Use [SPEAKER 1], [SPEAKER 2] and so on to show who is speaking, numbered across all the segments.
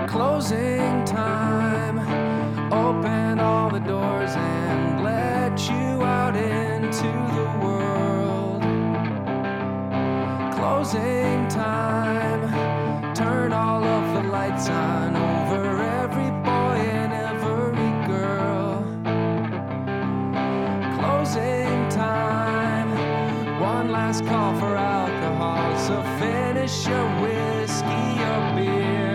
[SPEAKER 1] Closing time. Open all the doors and let you out into the world. Closing time. Turn all of the lights on over every boy and every girl. Closing time. One last call for alcohol, so finish your whiskey or beer.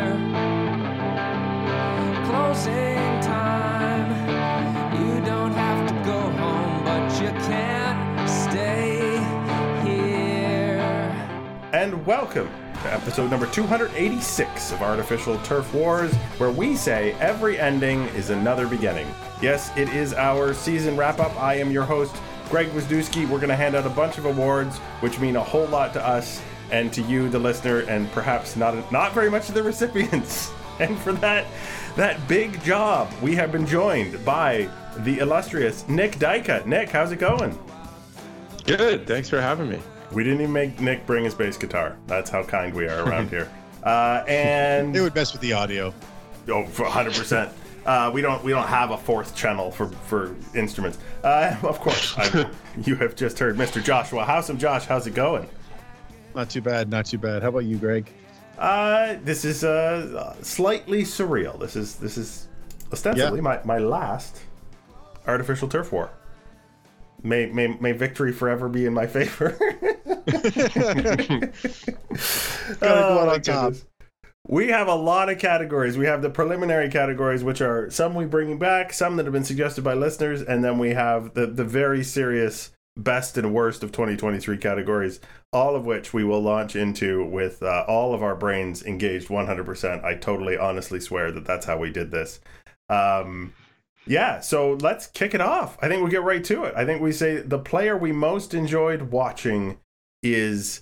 [SPEAKER 1] Closing time. You don't have to go home, but you can't stay here.
[SPEAKER 2] And welcome to episode number 286 of Artificial Turf Wars, where we say every ending is another beginning. Yes, it is our season wrap-up. I am your host, Greg Wisniewski. We're going to hand out a bunch of awards, which mean a whole lot to us and to you, the listener, and perhaps not very much to the recipients. And for that big job, we have been joined by the illustrious Nick Dyka. Nick, how's it going?
[SPEAKER 3] Good. Thanks for having me.
[SPEAKER 2] We didn't even make Nick bring his bass guitar. That's how kind we are around here. And
[SPEAKER 4] it would mess with the audio.
[SPEAKER 2] Oh, for 100%. We don't have a fourth channel for instruments. Of course, you have just heard Mr. Joshua Howsam. Josh, how's it going?
[SPEAKER 4] Not too bad. How about you, Greg?
[SPEAKER 2] This is slightly surreal. This is ostensibly my last Artificial Turf War. May victory forever be in my favor.
[SPEAKER 4] Gotta go out on top.
[SPEAKER 2] We have a lot of categories. We have the preliminary categories, which are some we bringing back, some that have been suggested by listeners, and then we have the very serious best and worst of 2023 categories, all of which we will launch into with all of our brains engaged 100%. I totally honestly swear that's how we did this. Yeah, so let's kick it off. I think we'll get right to it. I think we say the player we most enjoyed watching is,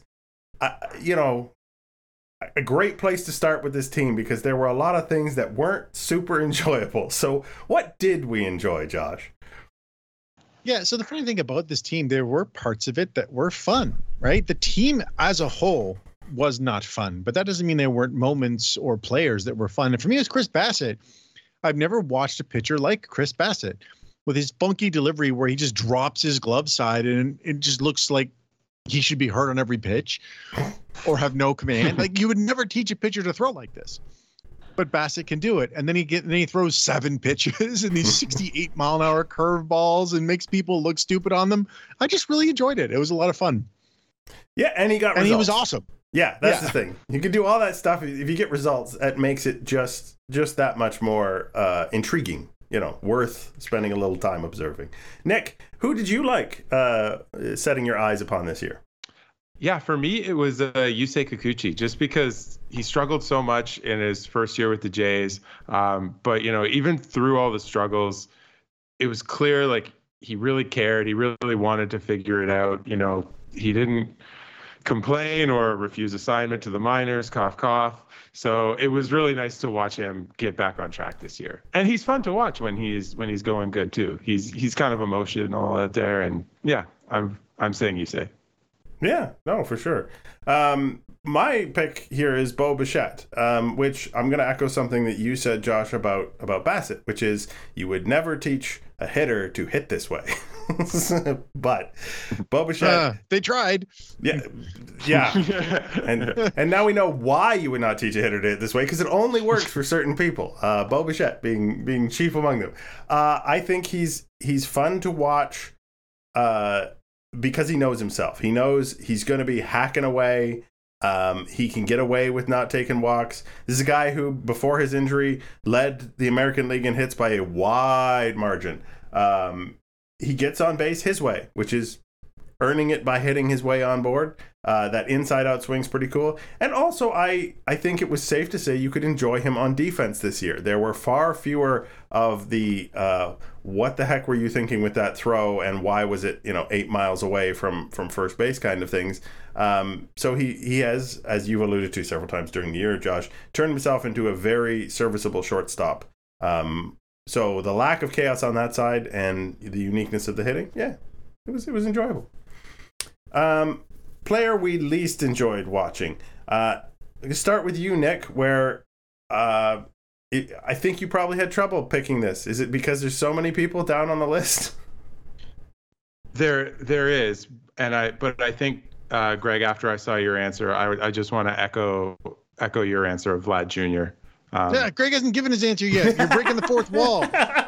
[SPEAKER 2] a great place to start with this team because there were a lot of things that weren't super enjoyable. So what did we enjoy, Josh?
[SPEAKER 4] Yeah, so the funny thing about this team, there were parts of it that were fun, right? The team as a whole was not fun, but that doesn't mean there weren't moments or players that were fun. And for me, it was Chris Bassitt. I've never watched a pitcher like Chris Bassitt with his funky delivery where he just drops his glove side and it just looks like he should be hurt on every pitch or have no command. Like you would never teach a pitcher to throw like this, but Bassitt can do it. And then he throws 7 pitches and these 68 mile an hour curveballs and makes people look stupid on them. I just really enjoyed it. It was a lot of fun.
[SPEAKER 2] Yeah. And he got results.
[SPEAKER 4] And he was awesome.
[SPEAKER 2] Yeah, that's the thing. You can do all that stuff. If you get results, that makes it just that much more intriguing, worth spending a little time observing. Nick, who did you like setting your eyes upon this year?
[SPEAKER 3] Yeah, for me, it was Yusei Kikuchi, just because he struggled so much in his first year with the Jays. But, even through all the struggles, it was clear, like, he really cared. He really wanted to figure it out. He didn't complain or refuse assignment to the minors, cough, cough. So it was really nice to watch him get back on track this year. And he's fun to watch when he's going good too. He's kind of emotional out there, and yeah, I'm saying Yusei.
[SPEAKER 2] Yeah, no, for sure. My pick here is Bo Bichette, which I'm going to echo something that you said, Josh, about Bassitt, which is you would never teach a hitter to hit this way. But Bo Bichette,
[SPEAKER 4] they tried.
[SPEAKER 2] Yeah. And now we know why you would not teach a hitter to hit this way, because it only works for certain people. Bo Bichette being chief among them. I think he's fun to watch because he knows himself. He knows he's going to be hacking away. He can get away with not taking walks. This is a guy who, before his injury, led the American League in hits by a wide margin. He gets on base his way, which is earning it by hitting his way on board. That inside-out swing's pretty cool. And also, I think it was safe to say you could enjoy him on defense this year. There were far fewer of the what the heck were you thinking with that throw, and why was it 8 miles away from first base kind of things. So he has, as you've alluded to several times during the year, Josh, turned himself into a very serviceable shortstop. So the lack of chaos on that side and the uniqueness of the hitting, yeah, it was enjoyable. Player we least enjoyed watching. I can start with you, Nick, where I think you probably had trouble picking this. Is it because there's so many people down on the list?
[SPEAKER 3] There is, but I think, Greg, after I saw your answer, I just want to echo your answer of Vlad Jr.
[SPEAKER 4] Yeah, Greg hasn't given his answer yet. You're breaking the fourth wall.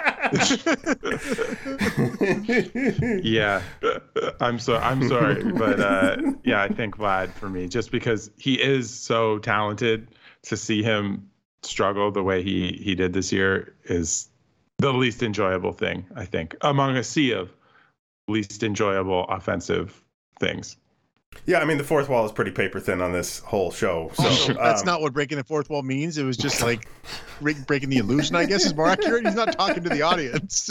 [SPEAKER 3] Yeah, I'm sorry, but yeah, I think Vlad for me, just because he is so talented. To see him struggle the way he did this year is the least enjoyable thing, I think, among a sea of least enjoyable offensive things.
[SPEAKER 2] Yeah, I mean, the fourth wall is pretty paper thin on this whole show. So
[SPEAKER 4] that's not what breaking the fourth wall means. It was just like breaking the illusion, I guess, is more accurate. He's not talking to the audience.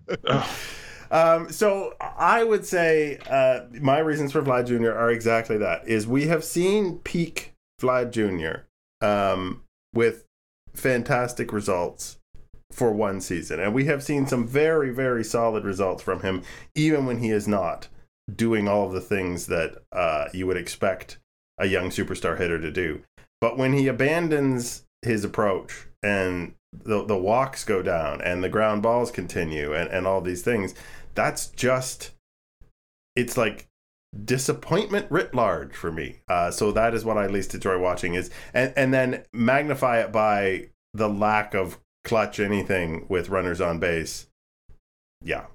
[SPEAKER 2] So I would say my reasons for Vlad Jr. are exactly that. Is we have seen peak Vlad Jr. With fantastic results for one season. And we have seen some very, very solid results from him, even when he is not doing all of the things that you would expect a young superstar hitter to do. But when he abandons his approach and the walks go down and the ground balls continue and all these things, that's just, it's like disappointment writ large for me. So that is what I least enjoy watching is, and then magnify it by the lack of clutch anything with runners on base. Yeah.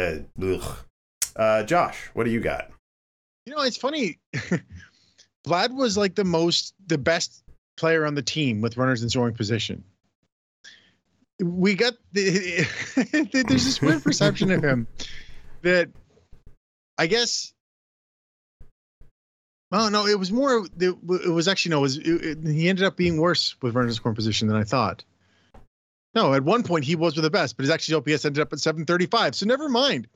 [SPEAKER 2] Josh, what do you got?
[SPEAKER 4] You know, it's funny. Vlad was like the best player on the team with runners in scoring position. We got there's this weird perception of him that I guess. Oh no, it was more. It was actually no. He ended up being worse with runners in scoring position than I thought. No, at one point he was the best, but his actually OPS ended up at 735. So never mind.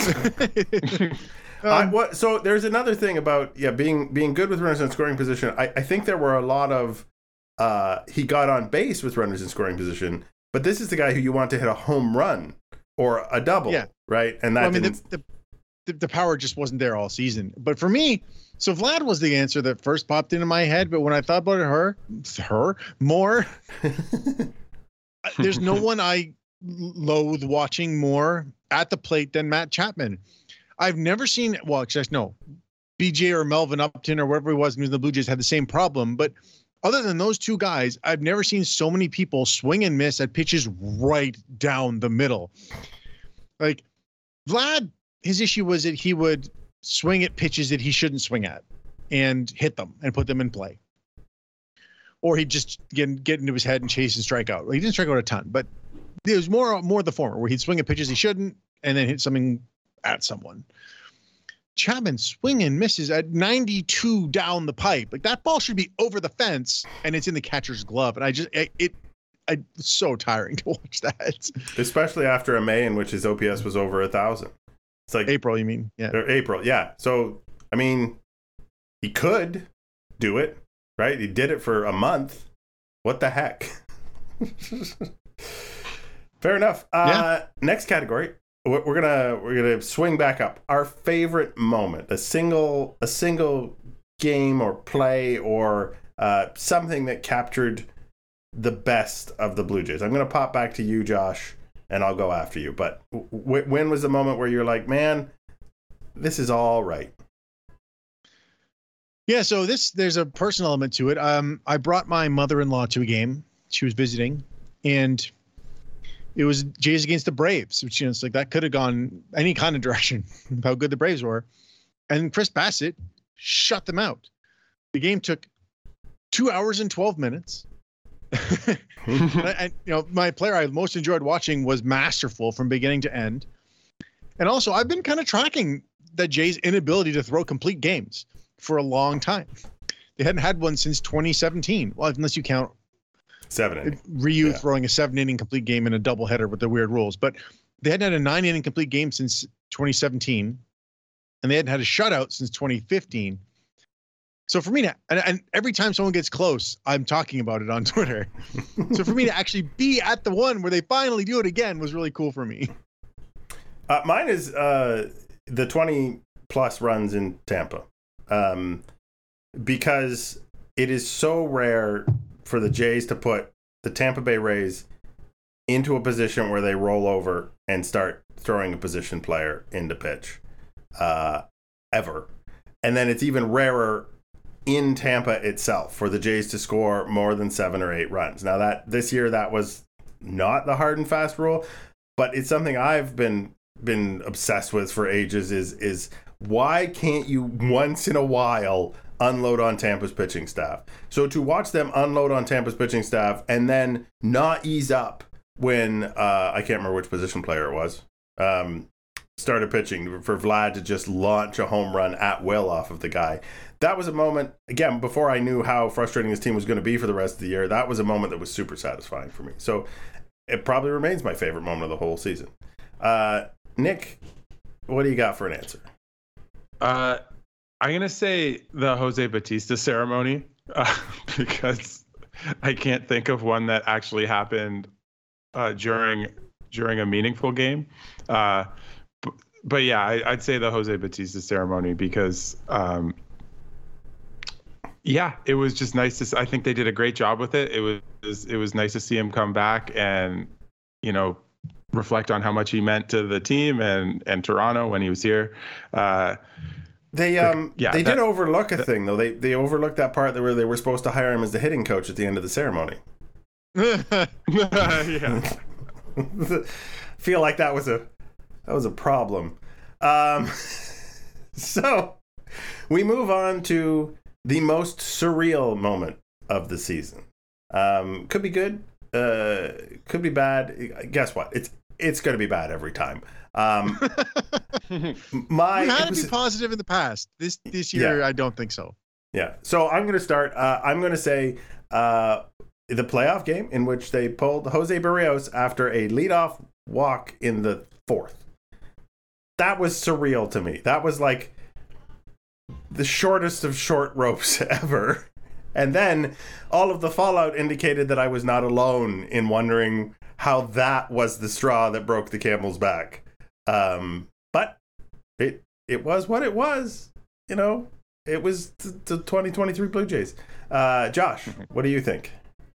[SPEAKER 2] So there's another thing about being good with runners in scoring position. I think there were a lot of he got on base with runners in scoring position, but this is the guy who you want to hit a home run or a double, right? And that
[SPEAKER 4] the power just wasn't there all season. But for me, so Vlad was the answer that first popped into my head. But when I thought about her more, there's no one I loathe watching more at the plate than Matt Chapman. I've never seen, BJ or Melvin Upton or whatever he was in the Blue Jays had the same problem. But other than those two guys, I've never seen so many people swing and miss at pitches right down the middle. Like Vlad, his issue was that he would swing at pitches that he shouldn't swing at and hit them and put them in play. Or he'd just get into his head and chase and strike out. He didn't strike out a ton, but it was more the former, where he'd swing at pitches he shouldn't and then hit something at someone. Chapman swing and misses at 92 down the pipe. Like that ball should be over the fence and it's in the catcher's glove. And it's so tiring to watch that.
[SPEAKER 2] Especially after a May in which his OPS was over 1,000. It's like
[SPEAKER 4] April, you mean? Yeah.
[SPEAKER 2] April, yeah. So, I mean, he could do it, right? He did it for a month. What the heck? Fair enough. Next category. We're gonna swing back up. Our favorite moment, a single game or play or something that captured the best of the Blue Jays. I'm gonna pop back to you, Josh, and I'll go after you. But when was the moment where you're like, man, this is all right?
[SPEAKER 4] Yeah, so there's a personal element to it. I brought my mother-in-law to a game. She was visiting, and it was Jays against the Braves, which, it's like that could have gone any kind of direction, how good the Braves were. And Chris Bassett shut them out. The game took 2 hours and 12 minutes. And my player I most enjoyed watching was masterful from beginning to end. And also, I've been kind of tracking the Jays' inability to throw complete games for a long time. They hadn't had one since 2017. Well, unless you count
[SPEAKER 2] 7 inning.
[SPEAKER 4] Ryu throwing a 7-inning complete game in a doubleheader with the weird rules. But they hadn't had a 9-inning complete game since 2017. And they hadn't had a shutout since 2015. So for me to, and every time someone gets close, I'm talking about it on Twitter. So for me to actually be at the one where they finally do it again was really cool for me.
[SPEAKER 2] Mine is the 20 plus runs in Tampa. Because it is so rare for the Jays to put the Tampa Bay Rays into a position where they roll over and start throwing a position player into pitch ever. And then it's even rarer in Tampa itself for the Jays to score more than 7 or 8 runs. Now that this year that was not the hard and fast rule, but it's something I've been obsessed with for ages is why can't you once in a while unload on Tampa's pitching staff? So to watch them unload on Tampa's pitching staff and then not ease up when I can't remember which position player it was started pitching, for Vlad to just launch a home run at will off of the guy. That was a moment, again, before I knew how frustrating this team was going to be for the rest of the year, that was a moment that was super satisfying for me. So it probably remains my favorite moment of the whole season. Nick, what do you got for an answer?
[SPEAKER 3] I'm going to say the Jose Bautista ceremony because I can't think of one that actually happened during a meaningful game. But yeah, I'd say the Jose Bautista ceremony because, it was just nice to. I think they did a great job with it. It was nice to see him come back and, reflect on how much he meant to the team and Toronto when he was here.
[SPEAKER 2] They did overlook a thing though. They overlooked that part where they were supposed to hire him as the hitting coach at the end of the ceremony.
[SPEAKER 3] Yeah.
[SPEAKER 2] Feel like that was a problem. So we move on to the most surreal moment of the season. Could be good, could be bad. Guess what? It's going to be bad every time.
[SPEAKER 4] We had to be positive in the past. This year, I don't think so.
[SPEAKER 2] Yeah. So I'm going to start. I'm going to say the playoff game in which they pulled Jose Barrios after a leadoff walk in the 4th. That was surreal to me. That was like the shortest of short ropes ever. And then all of the fallout indicated that I was not alone in wondering how that was the straw that broke the camel's back. But it was what it was. It was the 2023 Blue Jays. Josh, what do you think?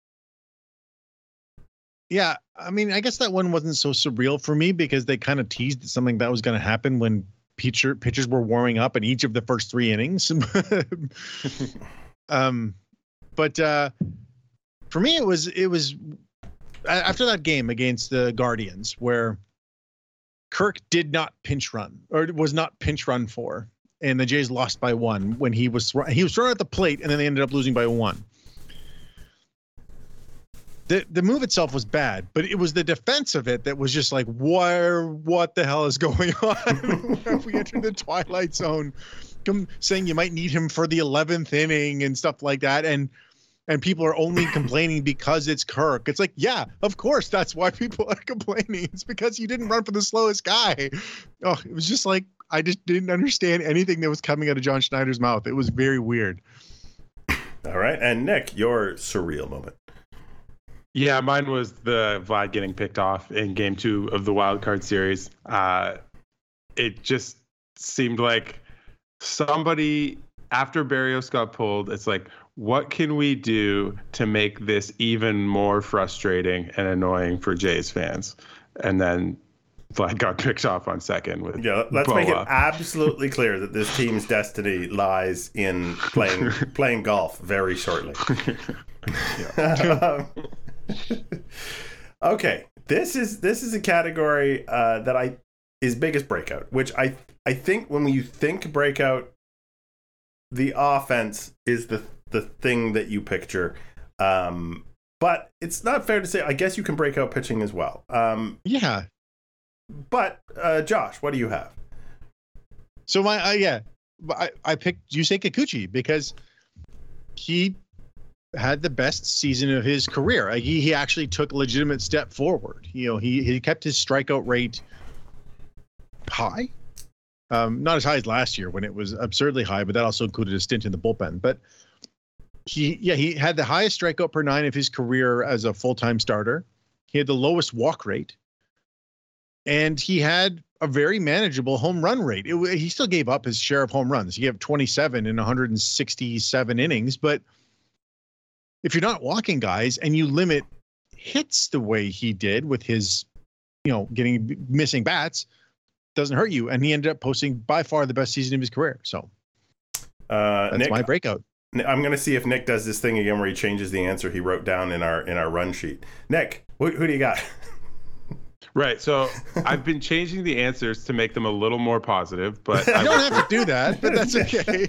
[SPEAKER 4] Yeah, I mean, I guess that one wasn't so surreal for me because they kind of teased something that was going to happen when pitchers were warming up in each of the first 3 innings. But for me, it was after that game against the Guardians where Kirk did not pinch run or was not pinch run for, and the Jays lost by 1 when he was thrown at the plate, and then they ended up losing by 1. The move itself was bad, but it was the defense of it that was just like, what the hell is going on? We entered the twilight zone, saying you might need him for the 11th inning and stuff like that, and people are only complaining because it's Kirk. It's like, yeah, of course, that's why people are complaining. It's because you didn't run for the slowest guy. Oh, it was just like I just didn't understand anything that was coming out of John Schneider's mouth. It was very weird.
[SPEAKER 2] All right, and Nick, your surreal moment.
[SPEAKER 3] Yeah, mine was the Vlad getting picked off in Game 2 of the Wild Card series. It just seemed like somebody, after Barrios got pulled, it's like, what can we do to make this even more frustrating and annoying for Jays fans? And then Vlad got picked off on second with
[SPEAKER 2] let's make it absolutely clear that this team's destiny lies in playing golf very shortly. Okay, this is a category that is biggest breakout, which I think when you think breakout, the offense is the thing that you picture, but it's not fair to say. I guess you can break out pitching as well.
[SPEAKER 4] Yeah,
[SPEAKER 2] but Josh, what do you have?
[SPEAKER 4] So I picked Yusei Kikuchi because he had the best season of his career. He actually took a legitimate step forward. He kept his strikeout rate high. Not as high as last year when it was absurdly high, but that also included a stint in the bullpen. But he had the highest strikeout per 9 of his career as a full-time starter. He had the lowest walk rate. And he had a very manageable home run rate. He still gave up his share of home runs. He gave 27 in 167 innings, but if you're not walking guys and you limit hits the way he did with his, getting missing bats, doesn't hurt you. And he ended up posting by far the best season of his career. So that's
[SPEAKER 2] Nick,
[SPEAKER 4] my breakout.
[SPEAKER 2] I'm going to see if Nick does this thing again where he changes the answer he wrote down in our run sheet. Nick, who do you got?
[SPEAKER 3] Right. So I've been changing the answers to make them a little more positive, but
[SPEAKER 4] You don't have to do that, but that's okay.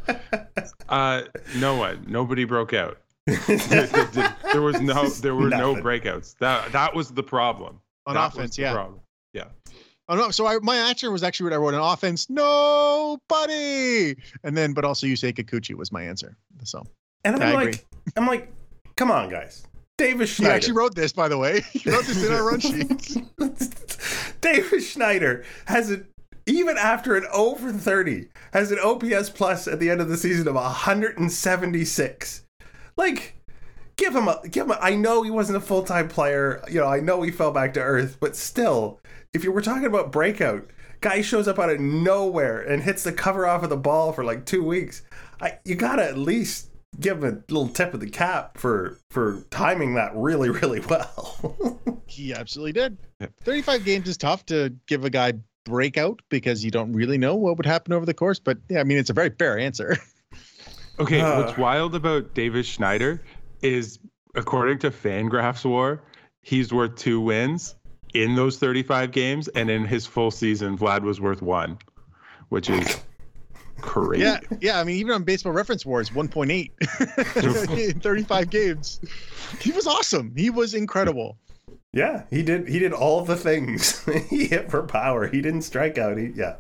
[SPEAKER 3] No one. Nobody broke out. There were no breakouts. That was the problem.
[SPEAKER 4] On
[SPEAKER 3] that
[SPEAKER 4] offense,
[SPEAKER 3] was the
[SPEAKER 4] yeah.
[SPEAKER 3] problem. Yeah.
[SPEAKER 4] Oh no! So my answer was actually what I wrote on offense. Nobody, and then but also Yusei Kikuchi was my answer. So
[SPEAKER 2] And
[SPEAKER 4] I
[SPEAKER 2] I'm like, come on, guys. Davis
[SPEAKER 4] he
[SPEAKER 2] Schneider.
[SPEAKER 4] actually wrote this, by the way. He wrote this in our run sheet.
[SPEAKER 2] Davis Schneider even after an 0-for-30, has an OPS plus at the end of the season of 176. Like, give him a. I know he wasn't a full-time player. I know he fell back to earth, but still, if you were talking about breakout, guy shows up out of nowhere and hits the cover off of the ball for like 2 weeks. You gotta at least give him a little tip of the cap for timing that really, really well.
[SPEAKER 4] He absolutely did. 35 games is tough to give a guy breakout because you don't really know what would happen over the course. But yeah, I mean, it's a very fair answer.
[SPEAKER 3] Okay, what's wild about Davis Schneider is, according to Fangraphs War, he's worth 2 wins in those 35 games, and in his full season, Vlad was worth 1, which is crazy.
[SPEAKER 4] Yeah. I mean, even on Baseball Reference Wars, 1.8 in 35 games. He was awesome. He was incredible.
[SPEAKER 2] Yeah, he did all the things. He hit for power. He didn't strike out. Okay.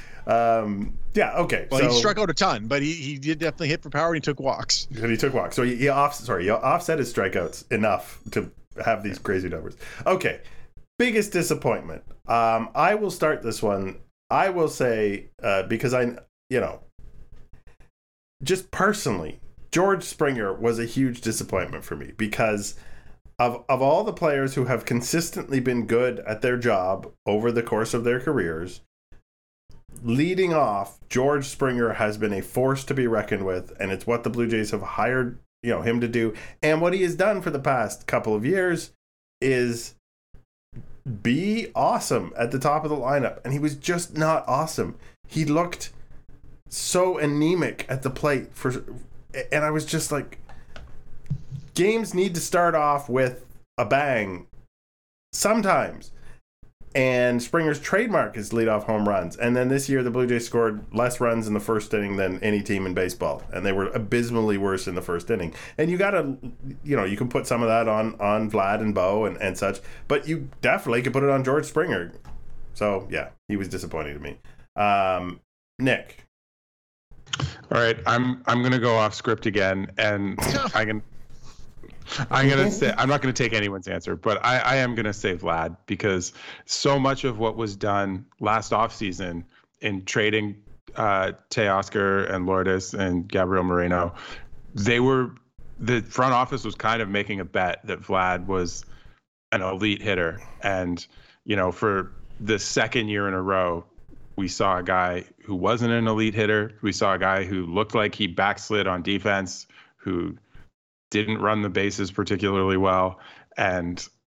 [SPEAKER 4] Well, he struck out a ton, but he did definitely hit for power and he took walks.
[SPEAKER 2] And he took walks. So he offset his strikeouts enough to have these crazy numbers. Okay. Biggest disappointment. I will start this one. I will say, because just personally, George Springer was a huge disappointment for me because of all the players who have consistently been good at their job over the course of their careers, leading off, George Springer has been a force to be reckoned with, and it's what the Blue Jays have hired him to do. And what he has done for the past couple of years is be awesome at the top of the lineup, and he was just not awesome. He looked so anemic at the plate and I was just like, games need to start off with a bang sometimes. And Springer's trademark is leadoff home runs. And then this year, the Blue Jays scored less runs in the first inning than any team in baseball. And they were abysmally worse in the first inning. And you got to, you can put some of that on Vlad and Bo and such. But you definitely could put it on George Springer. So, yeah, he was disappointing to me. Nick.
[SPEAKER 3] All right, I'm going to go off script again. And I'm going to say, I'm not going to take anyone's answer, but I am going to say Vlad, because so much of what was done last offseason in trading Teoscar and Lourdes and Gabriel Moreno, the front office was kind of making a bet that Vlad was an elite hitter. And, for the second year in a row, we saw a guy who wasn't an elite hitter. We saw a guy who looked like he backslid on defense, who didn't run the bases particularly well. And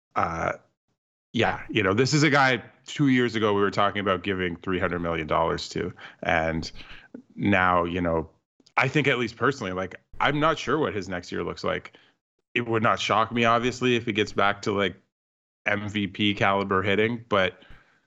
[SPEAKER 3] this is a guy 2 years ago we were talking about giving $300 million to. And now, I think, at least personally, like, I'm not sure what his next year looks like. It would not shock me, obviously, if he gets back to like MVP caliber hitting, but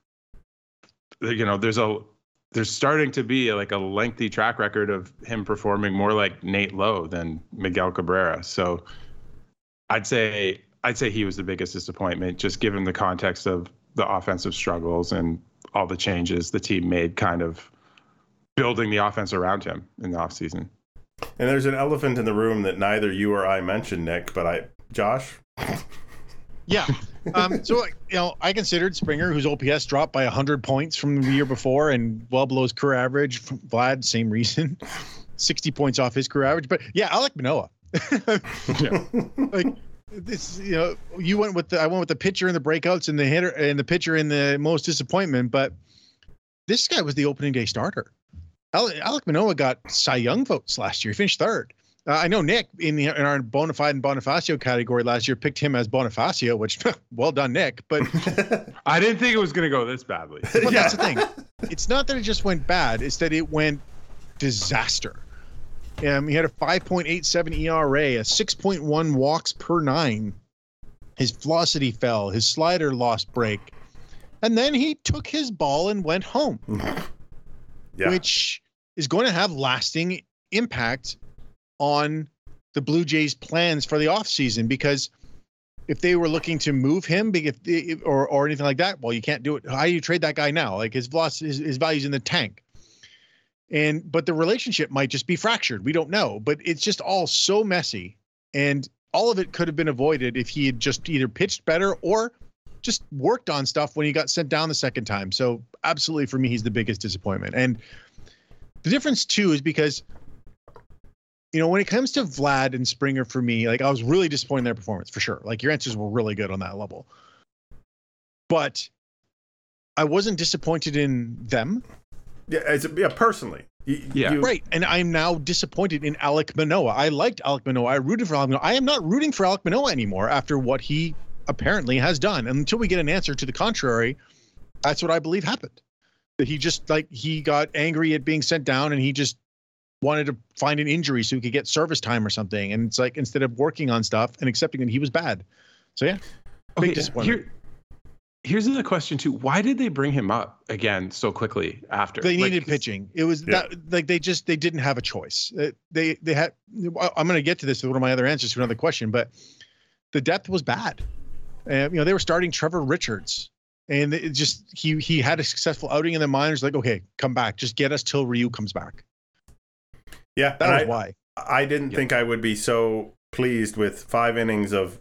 [SPEAKER 3] there's starting to be like a lengthy track record of him performing more like Nate Lowe than Miguel Cabrera. So I'd say he was the biggest disappointment, just given the context of the offensive struggles and all the changes the team made, kind of building the offense around him in the offseason.
[SPEAKER 2] And there's an elephant in the room that neither you or I mentioned, Nick, but Josh?
[SPEAKER 4] Yeah. So, I considered Springer, whose OPS dropped by 100 points from the year before and well below his career average. Vlad, same reason, 60 points off his career average. But yeah, Alek Manoah. Like this, I went with the pitcher in the breakouts and the hitter and the pitcher in the most disappointment. But this guy was the opening day starter. Alek Manoah got Cy Young votes last year. He finished third. I know Nick in our Bonafide and Bonifacio category last year picked him as Bonifacio, which well done, Nick. But
[SPEAKER 3] I didn't think it was going to go this badly.
[SPEAKER 4] But that's the thing. It's not that it just went bad; it's that it went disaster. He had a 5.87 ERA, a 6.1 walks per 9. His velocity fell. His slider lost break, and then he took his ball and went home, which is going to have lasting impact on the Blue Jays' plans for the offseason, because if they were looking to move him or anything like that, well, you can't do it. How do you trade that guy now? Like his velocity, his value's in the tank. But the relationship might just be fractured. We don't know, but it's just all so messy, and all of it could have been avoided if he had just either pitched better or just worked on stuff when he got sent down the second time. So absolutely, for me, he's the biggest disappointment. And the difference too is because, when it comes to Vlad and Springer, for me, like I was really disappointed in their performance for sure. Like your answers were really good on that level, but I wasn't disappointed in them.
[SPEAKER 2] Yeah, personally.
[SPEAKER 4] Right. And I'm now disappointed in Alek Manoah. I liked Alek Manoah. I rooted for Alek Manoah. I am not rooting for Alek Manoah anymore after what he apparently has done. And until we get an answer to the contrary, that's what I believe happened. That he just he got angry at being sent down, and he just wanted to find an injury so he could get service time or something. And it's like, instead of working on stuff and accepting that he was bad. So yeah, big disappointment.
[SPEAKER 3] Here's the question too. Why did they bring him up again so quickly after?
[SPEAKER 4] They needed pitching. It was that they didn't have a choice. They had, I'm going to get to this with one of my other answers to another question, but the depth was bad. They were starting Trevor Richards, and it just, he had a successful outing in the minors. Like, okay, come back, just get us till Ryu comes back.
[SPEAKER 2] Yeah.
[SPEAKER 4] That was why.
[SPEAKER 2] I didn't think I would be so pleased with 5 innings of,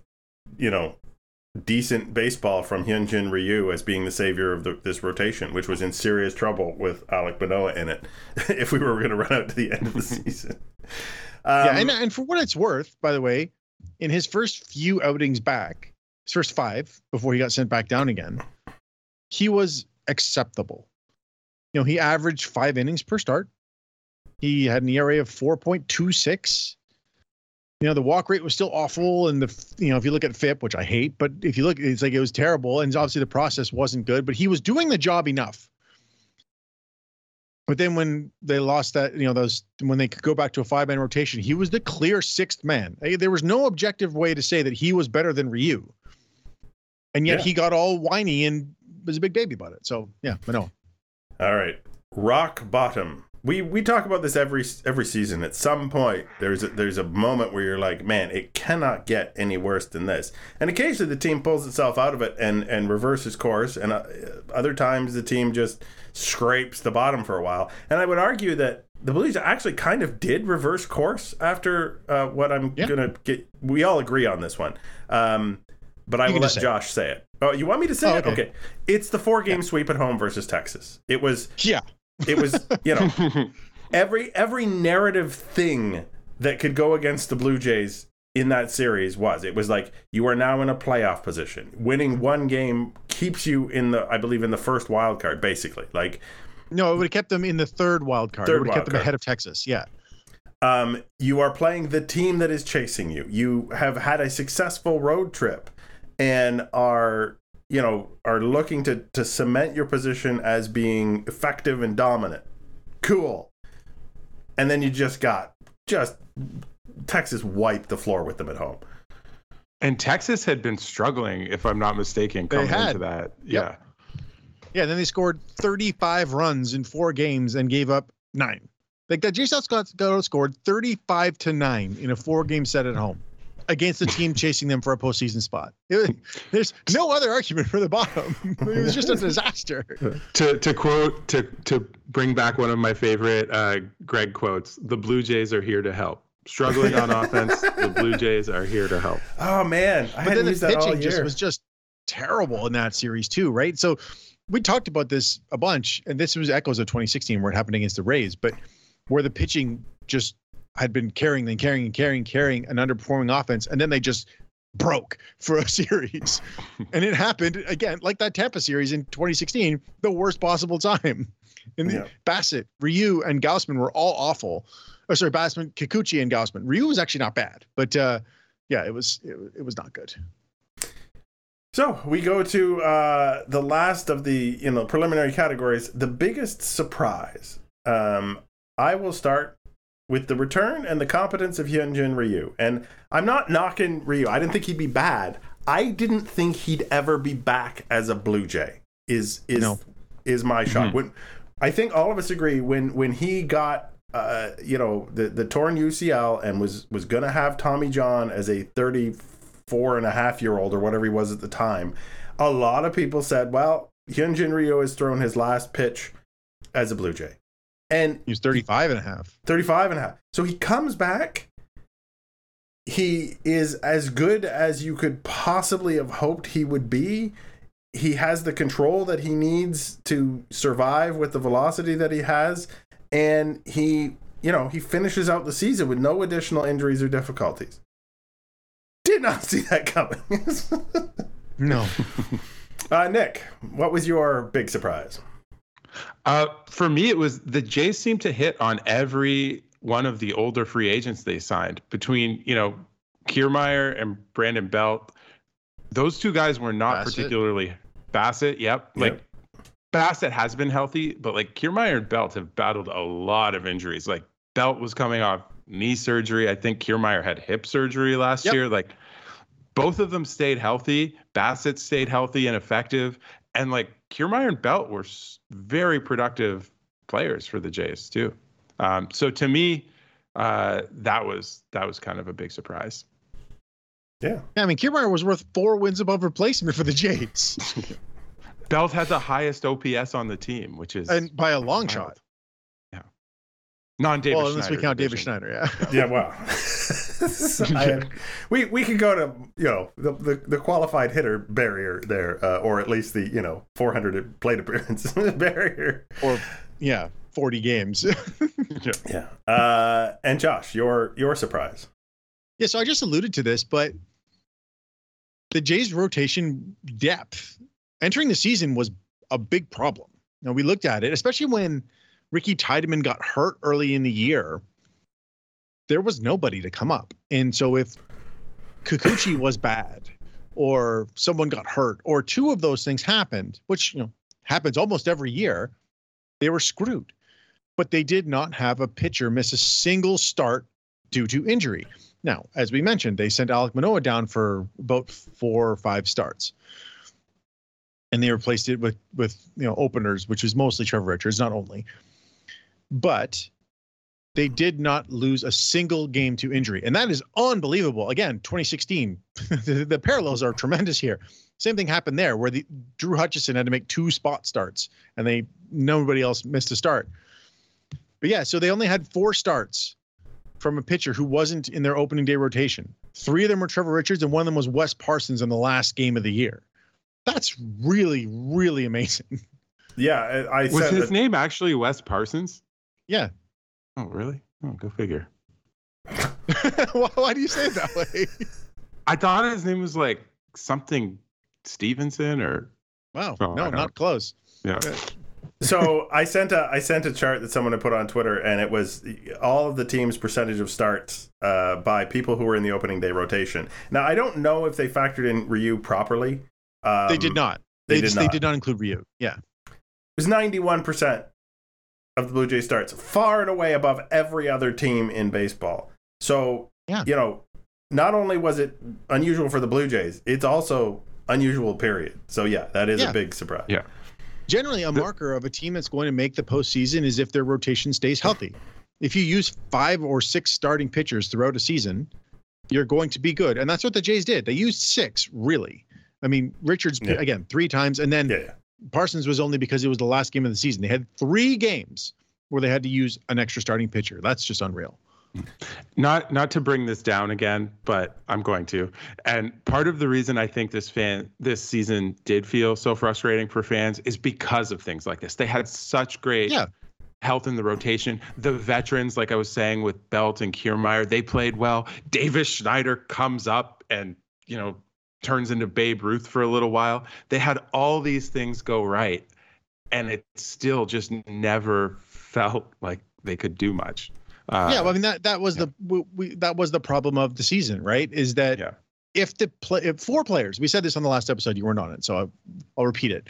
[SPEAKER 2] decent baseball from Hyunjin Ryu as being the savior of this rotation, which was in serious trouble with Alek Manoah in it if we were going to run out to the end of the season.
[SPEAKER 4] And for what it's worth, by the way, in his first few outings back, his first 5 before he got sent back down again, he was acceptable. He averaged 5 innings per start. He had an ERA of 4.26. The walk rate was still awful, and if you look at FIP, which I hate, but if you look, it's like it was terrible, and obviously the process wasn't good, but he was doing the job enough. But then when they lost that, when they could go back to a 5-man rotation, he was the clear 6th man. There was no objective way to say that he was better than Ryu, and yet he got all whiny and was a big baby about it. So yeah, but no.
[SPEAKER 2] All right, rock bottom. We talk about this every season. At some point, there's a moment where you're like, man, it cannot get any worse than this. And occasionally the team pulls itself out of it and reverses course. And other times the team just scrapes the bottom for a while. And I would argue that the Blues actually kind of did reverse course after what I'm going to get. We all agree on this one. But I will let Josh say it. Oh, you want me to say it? Okay. It's the 4-game sweep at home versus Texas. It was... Yeah. It was, every narrative thing that could go against the Blue Jays in that series it was like, you are now in a playoff position. Winning 1 game keeps you in the first wild card, basically. Like,
[SPEAKER 4] no, it would have kept them in the 3rd wild card. It would have kept them ahead of Texas. Yeah.
[SPEAKER 2] You are playing the team that is chasing you. You have had a successful road trip and are looking to cement your position as being effective and dominant. Cool. And then you Texas wiped the floor with them at home.
[SPEAKER 3] And Texas had been struggling, if I'm not mistaken, coming into that. Yeah.
[SPEAKER 4] Yeah, then they scored 35 runs in 4 games and gave up 9. Like that, J-South got scored 35-9 in a 4-game set at home against the team chasing them for a postseason spot. There's no other argument for the bottom. It was just a disaster.
[SPEAKER 3] To bring back one of my favorite Greg quotes, the Blue Jays are here to help. Struggling on offense, the Blue Jays are here to help.
[SPEAKER 2] Oh man, I hadn't used that all year.
[SPEAKER 4] The pitching was just terrible in that series too, right? So we talked about this a bunch, and this was echoes of 2016 where it happened against the Rays, but where the pitching just had been carrying an underperforming offense, and then they just broke for a series. And it happened again, like that Tampa series in 2016, the worst possible time. And Bassett, Ryu, and Gausman were all awful. Bassman, Kikuchi, and Gausman. Ryu was actually not bad, but yeah, it was not good.
[SPEAKER 2] So we go to the last of the preliminary categories. The biggest surprise. I will start with the return and the competence of Hyunjin Ryu. And I'm not knocking Ryu. I didn't think he'd be bad. I didn't think he'd ever be back as a Blue Jay. Is my shot. When I think all of us agree when he got the torn UCL and was going to have Tommy John as a 34.5-year-old or whatever he was at the time, a lot of people said, well, Hyunjin Ryu has thrown his last pitch as a Blue Jay. And
[SPEAKER 4] he was 35.5.
[SPEAKER 2] 35.5. So he comes back. He is as good as you could possibly have hoped he would be. He has the control that he needs to survive with the velocity that he has. And he finishes out the season with no additional injuries or difficulties. Did not see that coming.
[SPEAKER 4] No.
[SPEAKER 2] Nick, what was your big surprise?
[SPEAKER 3] For me, it was the Jays seemed to hit on every one of the older free agents they signed. Between, Kiermaier and Brandon Belt, those two guys were not particularly... Bassett, yep. Like, Bassett has been healthy, but like Kiermaier and Belt have battled a lot of injuries. Like, Belt was coming off knee surgery. I think Kiermaier had hip surgery last year. Like, both of them stayed healthy. Bassett stayed healthy and effective. And like Kiermaier and Belt were very productive players for the Jays too. So to me, that was kind of a big surprise.
[SPEAKER 2] Yeah.
[SPEAKER 4] I mean, Kiermaier was worth 4 wins above replacement for the Jays.
[SPEAKER 3] Belt had the highest OPS on the team, which is
[SPEAKER 4] by a long shot.
[SPEAKER 3] Yeah. Non-David Schneider.
[SPEAKER 4] Well, unless we count David Schneider, yeah.
[SPEAKER 2] Yeah, wow. We could go to the qualified hitter barrier there, or at least the 400 plate appearance barrier,
[SPEAKER 4] or 40 games.
[SPEAKER 2] Yeah. And Josh, your surprise.
[SPEAKER 4] Yeah, so I just alluded to this, but the Jays' rotation depth entering the season was a big problem. Now, we looked at it, especially when Ricky Tiedemann got hurt early in the year. There was nobody to come up. And so if Kikuchi was bad or someone got hurt or two of those things happened, which happens almost every year, they were screwed. But they did not have a pitcher miss a single start due to injury. Now, as we mentioned, they sent Alek Manoah down for about 4 or 5 starts. And they replaced it with openers, which was mostly Trevor Richards, not only. But they did not lose a single game to injury. And that is unbelievable. Again, 2016, the parallels are tremendous here. Same thing happened there where Drew Hutchison had to make 2 spot starts and nobody else missed a start. But yeah, so they only had 4 starts from a pitcher who wasn't in their opening day rotation. 3 of them were Trevor Richards and one of them was Wes Parsons in the last game of the year. That's really, really amazing.
[SPEAKER 2] Yeah.
[SPEAKER 3] Was his name actually Wes Parsons?
[SPEAKER 4] Yeah.
[SPEAKER 3] Oh, really? Oh, go figure.
[SPEAKER 4] Why do you say it that way?
[SPEAKER 3] I thought his name was like something Stevenson or...
[SPEAKER 4] Wow. No, not close.
[SPEAKER 3] Yeah.
[SPEAKER 2] So I sent a chart that someone had put on Twitter, and it was all of the team's percentage of starts by people who were in the opening day rotation. Now, I don't know if they factored in Ryu properly.
[SPEAKER 4] They did not. They did not include Ryu. Yeah.
[SPEAKER 2] It was 91% of the Blue Jays starts, far and away above every other team in baseball. So, not only was it unusual for the Blue Jays, it's also unusual, period. So, yeah, that is a big surprise.
[SPEAKER 3] Yeah.
[SPEAKER 4] Generally, a marker of a team that's going to make the postseason is if their rotation stays healthy. If you use 5 or 6 starting pitchers throughout a season, you're going to be good. And that's what the Jays did. They used 6, really. I mean, Richards, again, 3 times. And then Parsons was only because it was the last game of the season. They had 3 games where they had to use an extra starting pitcher. That's just unreal.
[SPEAKER 3] Not to bring this down again, but I'm going to. And part of the reason I think this season did feel so frustrating for fans is because of things like this. They had such great health in the rotation. The veterans, like I was saying with Belt and Kiermaier, they played well. Davis Schneider comes up and, turns into Babe Ruth for a little while. They had all these things go right, and it still just never felt like they could do much.
[SPEAKER 4] Yeah, well, I mean that was that was the problem of the season, right? Is that if if 4 players, we said this on the last episode, you weren't on it, so I'll repeat it.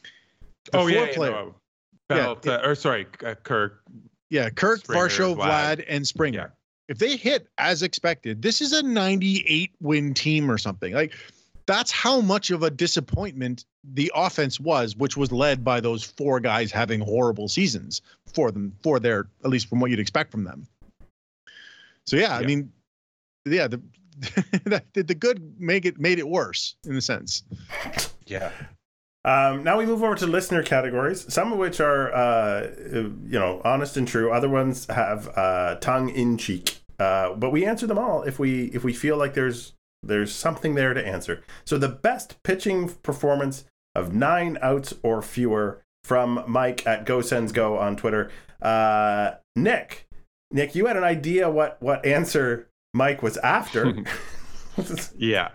[SPEAKER 3] Kirk.
[SPEAKER 4] Yeah, Kirk,
[SPEAKER 3] Springer,
[SPEAKER 4] Varsho, Vlad, and Springer.
[SPEAKER 3] Yeah.
[SPEAKER 4] If they hit as expected, this is a 98 win team or something. Like, that's how much of a disappointment the offense was, which was led by those 4 guys having horrible seasons for their, at least from what you'd expect from them. So I mean, the good made it worse in a sense.
[SPEAKER 2] Yeah. Now we move over to listener categories, some of which are, honest and true. Other ones have tongue in cheek. But we answer them all if we feel like there's something there to answer. So the best pitching performance of 9 outs or fewer from Mike at GoSensGo on Twitter. Nick, you had an idea what answer Mike was after.
[SPEAKER 3] Yeah.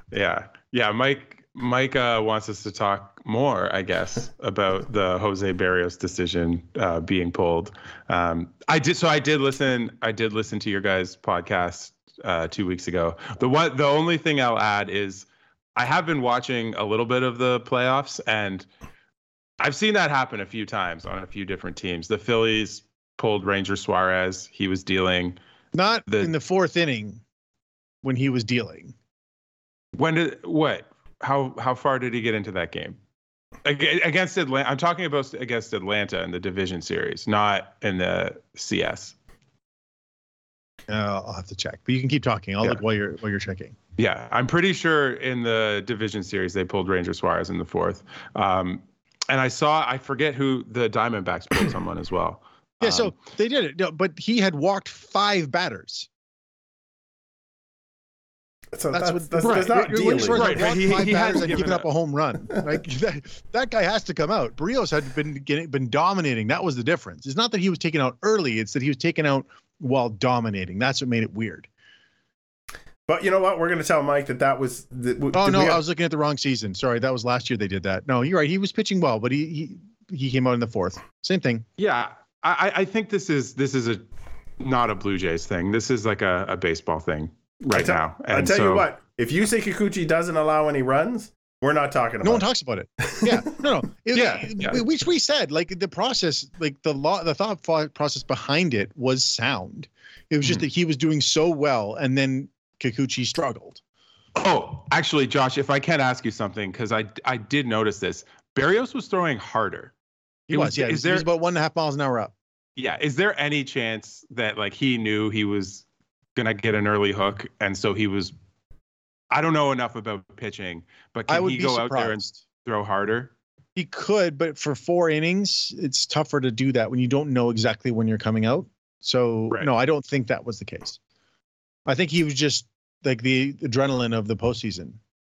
[SPEAKER 3] Mike wants us to talk more, I guess, about the Jose Barrios decision being pulled. I did listen to your guys' podcast 2 weeks ago. The only thing I'll add is I have been watching a little bit of the playoffs, and I've seen that happen a few times on a few different teams. The Phillies pulled Ranger Suarez. He was dealing.
[SPEAKER 4] Not in the 4th inning when he was dealing.
[SPEAKER 3] How far did he get into that game? Against Atlanta. I'm talking about against Atlanta in the division series, not in the CS.
[SPEAKER 4] I'll have to check, but you can keep talking. I'll look while you're checking.
[SPEAKER 3] Yeah, I'm pretty sure in the division series they pulled Ranger Suarez in the 4th. And I forget who the Diamondbacks pulled someone as well.
[SPEAKER 4] Yeah, so they did it, no, but he had walked 5 batters.
[SPEAKER 2] So
[SPEAKER 4] that's
[SPEAKER 2] not dealing.
[SPEAKER 4] Right. He hasn't given up a home run. Like that guy has to come out. Barrios had been dominating. That was the difference. It's not that he was taken out early. It's that he was taken out while dominating. That's what made it weird.
[SPEAKER 2] But you know what? We're going to tell Mike that was.
[SPEAKER 4] I was looking at the wrong season. Sorry, that was last year they did that. No, you're right. He was pitching well, but he came out in the 4th. Same thing.
[SPEAKER 3] Yeah, I think this is not a Blue Jays thing. This is like a baseball thing. Now.
[SPEAKER 2] I tell you what, if Yusei Kikuchi doesn't allow any runs, we're not talking about it.
[SPEAKER 4] No one talks about it. Yeah. No. Which we said, like the process, like the thought process behind it was sound. It was just that he was doing so well and then Kikuchi struggled.
[SPEAKER 3] Oh, actually, Josh, if I can ask you something, because I did notice this. Barrios was throwing harder.
[SPEAKER 4] He was about 1.5 miles an hour up.
[SPEAKER 3] Yeah. Is there any chance that like he knew he was gonna get an early hook, and so he was? I don't know enough about pitching, but can he go out there and throw harder?
[SPEAKER 4] He could, but for 4 innings, it's tougher to do that when you don't know exactly when you're coming out. So no, I don't think that was the case. I think he was just like the adrenaline of the postseason.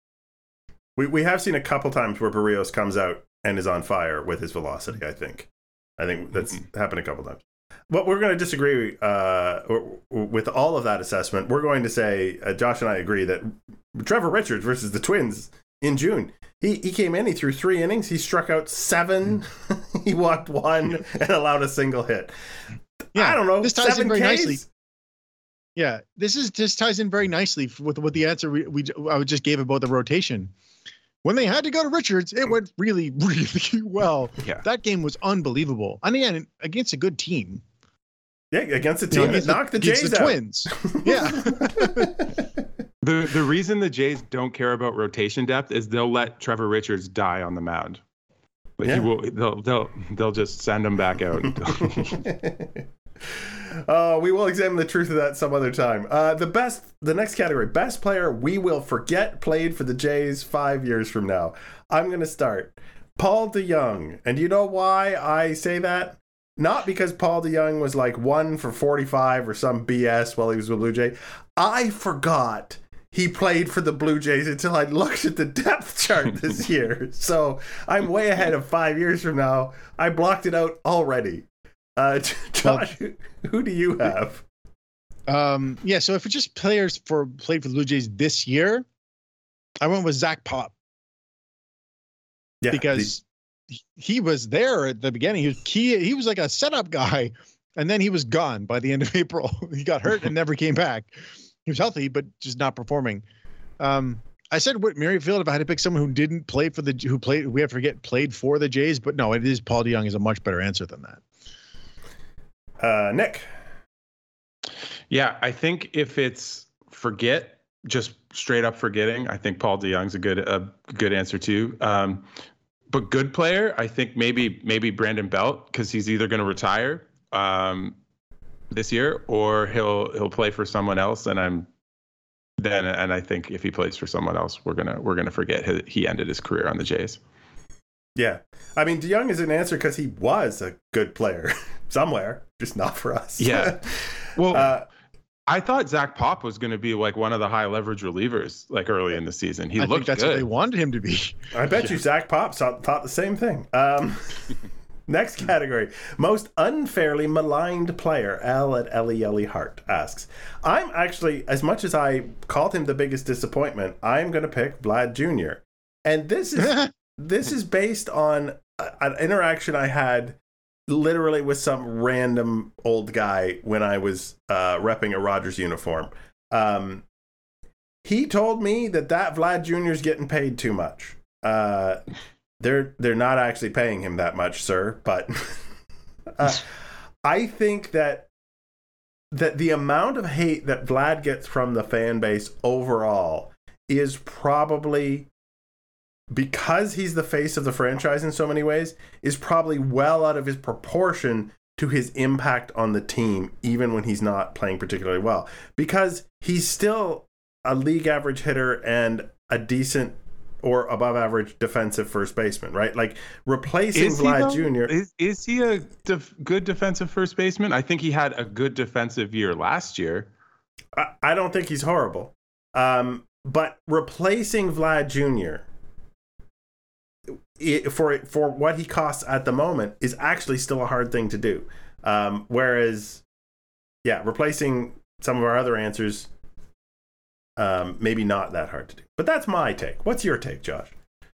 [SPEAKER 2] We have seen a couple times where Barrios comes out and is on fire with his velocity. I think that's happened a couple times. But we're going to disagree with all of that assessment. We're going to say, Josh and I agree that Trevor Richards versus the Twins in June, he came in, he threw 3 innings, he struck out 7, he walked 1, and allowed a single hit. Yeah, I don't know.
[SPEAKER 4] This ties in very nicely. Yeah, this ties in very nicely with the answer I just gave about the rotation. When they had to go to Richards, it went really, really well. Yeah. That game was unbelievable. And again, against a good team.
[SPEAKER 2] Yeah, against a team that knocked the Jays out.
[SPEAKER 4] Twins. Yeah.
[SPEAKER 3] The reason the Jays don't care about rotation depth is they'll let Trevor Richards die on the mound. Like they'll just send him back out.
[SPEAKER 2] We will examine the truth of that some other time. The next category, best player we will forget played for the Jays 5 years from now. I'm going to start. Paul DeJong. And you know why I say that? Not because Paul DeJong was like 1 for 45 or some BS while he was with Blue Jay. I forgot he played for the Blue Jays until I looked at the depth chart this year. So I'm way ahead of 5 years from now. I blocked it out already. Josh, who do you have?
[SPEAKER 4] So if it's just played for the Blue Jays this year, I went with Zach Pop. Yeah, because he was there at the beginning. He was key. He was like a setup guy And then he was gone by the end of April. He got hurt and never came back. He was healthy, but just not performing. I said Whit Merrifield if I had to pick someone who didn't play for played for the Jays, but no, it is Paul DeJong is a much better answer than
[SPEAKER 2] that. Nick.
[SPEAKER 3] Yeah, I think if it's just straight up forgetting, I think Paul DeJong's a good answer too. But good player, I think maybe Brandon Belt, because he's either going to retire this year or he'll play for someone else, and I think if he plays for someone else, we're gonna forget he ended his career on the Jays.
[SPEAKER 2] Yeah, I mean DeJong is an answer because he was a good player somewhere, just not for us.
[SPEAKER 3] Yeah, well. I thought Zach Pop was going to be like one of the high leverage relievers like early in the season. I think that's
[SPEAKER 4] good. What they wanted him to be.
[SPEAKER 2] I bet you Zach Pop thought the same thing. Next category, most unfairly maligned player. L at Ellie Hart asks, I'm actually, as much as I called him the biggest disappointment, I'm going to pick Vlad Jr. And this is based on an interaction I had literally with some random old guy when I was repping a Rogers uniform. He told me that Vlad Jr. is getting paid too much. They're not actually paying him that much, sir. But I think that the amount of hate that Vlad gets from the fan base overall is probably, because he's the face of the franchise in so many ways, is probably well out of his proportion to his impact on the team, even when he's not playing particularly well. Because he's still a league average hitter and a decent or above average defensive first baseman, right? Like replacing Vlad Jr.
[SPEAKER 3] Is he a good defensive first baseman? I think he had a good defensive year last year.
[SPEAKER 2] I don't think he's horrible. But replacing Vlad Jr., for what he costs at the moment is actually still a hard thing to do. Whereas, replacing some of our other answers, maybe not that hard to do. But that's my take. What's your take, Josh?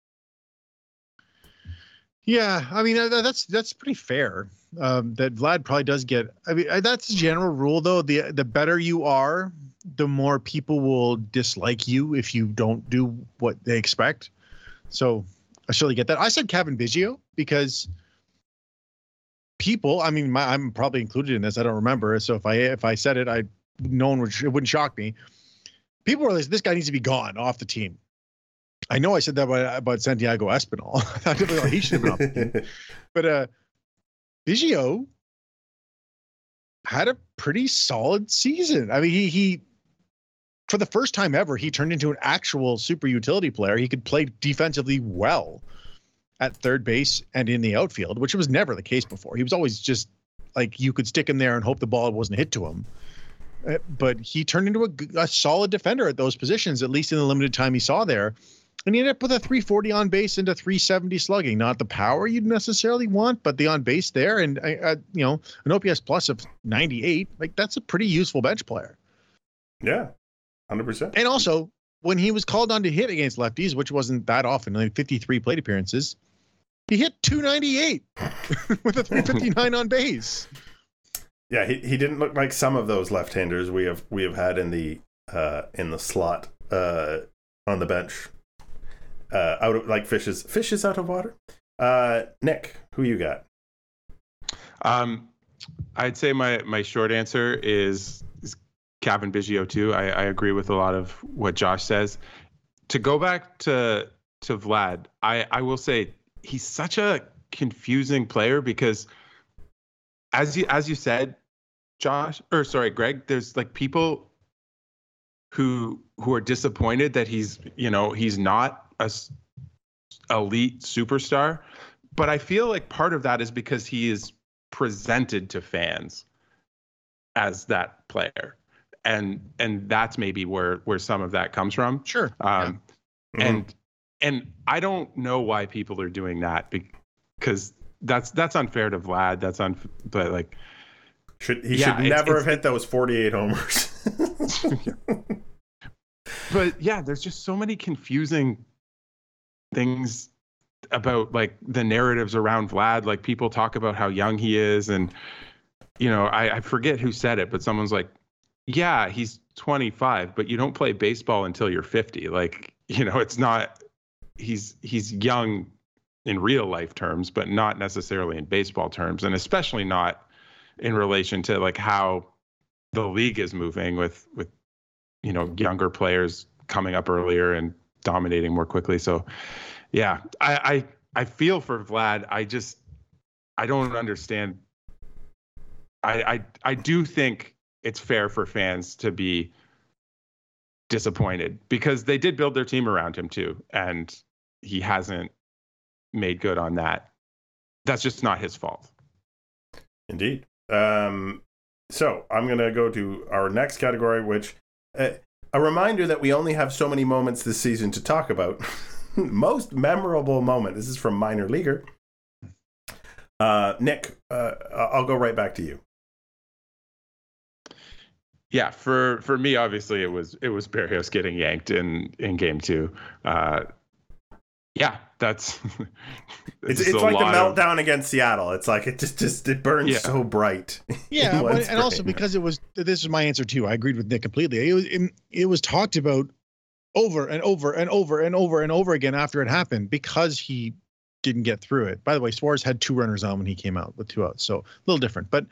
[SPEAKER 4] Yeah, I mean that's pretty fair. That Vlad probably does get. I mean that's a general rule though. The better you are, the more people will dislike you if you don't do what they expect. So I surely get that. I said Kevin Biggio because people, I mean, I'm probably included in this. I don't remember. So if I said it, it wouldn't shock me. People are like, this guy needs to be gone off the team. I know I said that about Santiago Espinal. I definitely thought he should have been off the team. But Biggio had a pretty solid season. I mean, he for the first time ever, he turned into an actual super utility player. He could play defensively well at third base and in the outfield, which was never the case before. He was always just like you could stick him there and hope the ball wasn't hit to him. But he turned into a solid defender at those positions, at least in the limited time he saw there. And he ended up with a 340 on base and a 370 slugging. Not the power you'd necessarily want, but the on base there, and an OPS plus of 98. Like that's a pretty useful bench player.
[SPEAKER 2] Yeah. 100%.
[SPEAKER 4] And also, when he was called on to hit against lefties, which wasn't that often, like 53 plate appearances, he hit 298 with a 359 on base.
[SPEAKER 2] Yeah, he didn't look like some of those left-handers we have had in the slot on the bench, out of like fishes out of water. Nick, who you got?
[SPEAKER 3] I'd say my short answer is Kevin Biggio too. I agree with a lot of what Josh says. To go back to Vlad, I will say he's such a confusing player because as you said, Greg, there's like people who are disappointed that he's not a elite superstar, but I feel like part of that is because he is presented to fans as that player. And that's maybe where some of that comes from.
[SPEAKER 4] Sure.
[SPEAKER 3] And I don't know why people are doing that because that's unfair to Vlad. But like,
[SPEAKER 2] should never have hit those 48 homers.
[SPEAKER 3] But yeah, there's just so many confusing things about like the narratives around Vlad. Like people talk about how young he is, and I forget who said it, but someone's like, yeah, he's 25, but you don't play baseball until you're 50. Like, it's not, he's young in real life terms, but not necessarily in baseball terms, and especially not in relation to like how the league is moving with younger players coming up earlier and dominating more quickly. So yeah, I feel for Vlad. I don't understand. I do think it's fair for fans to be disappointed because they did build their team around him too, and he hasn't made good on that. That's just not his fault.
[SPEAKER 2] Indeed. So I'm going to go to our next category, which a reminder that we only have so many moments this season to talk about. Most memorable moment. This is from Minor Leaguer. Nick, I'll go right back to you.
[SPEAKER 3] Yeah, for me, obviously, it was Berrios getting yanked in Game 2. Yeah, that's
[SPEAKER 2] it's like the meltdown against Seattle. It's like it just burns so bright.
[SPEAKER 4] Yeah, and also because this is my answer too. I agreed with Nick completely. It was talked about over and over and over and over and over again after it happened because he didn't get through it. By the way, Suarez had 2 runners on when he came out with 2 outs, so a little different. But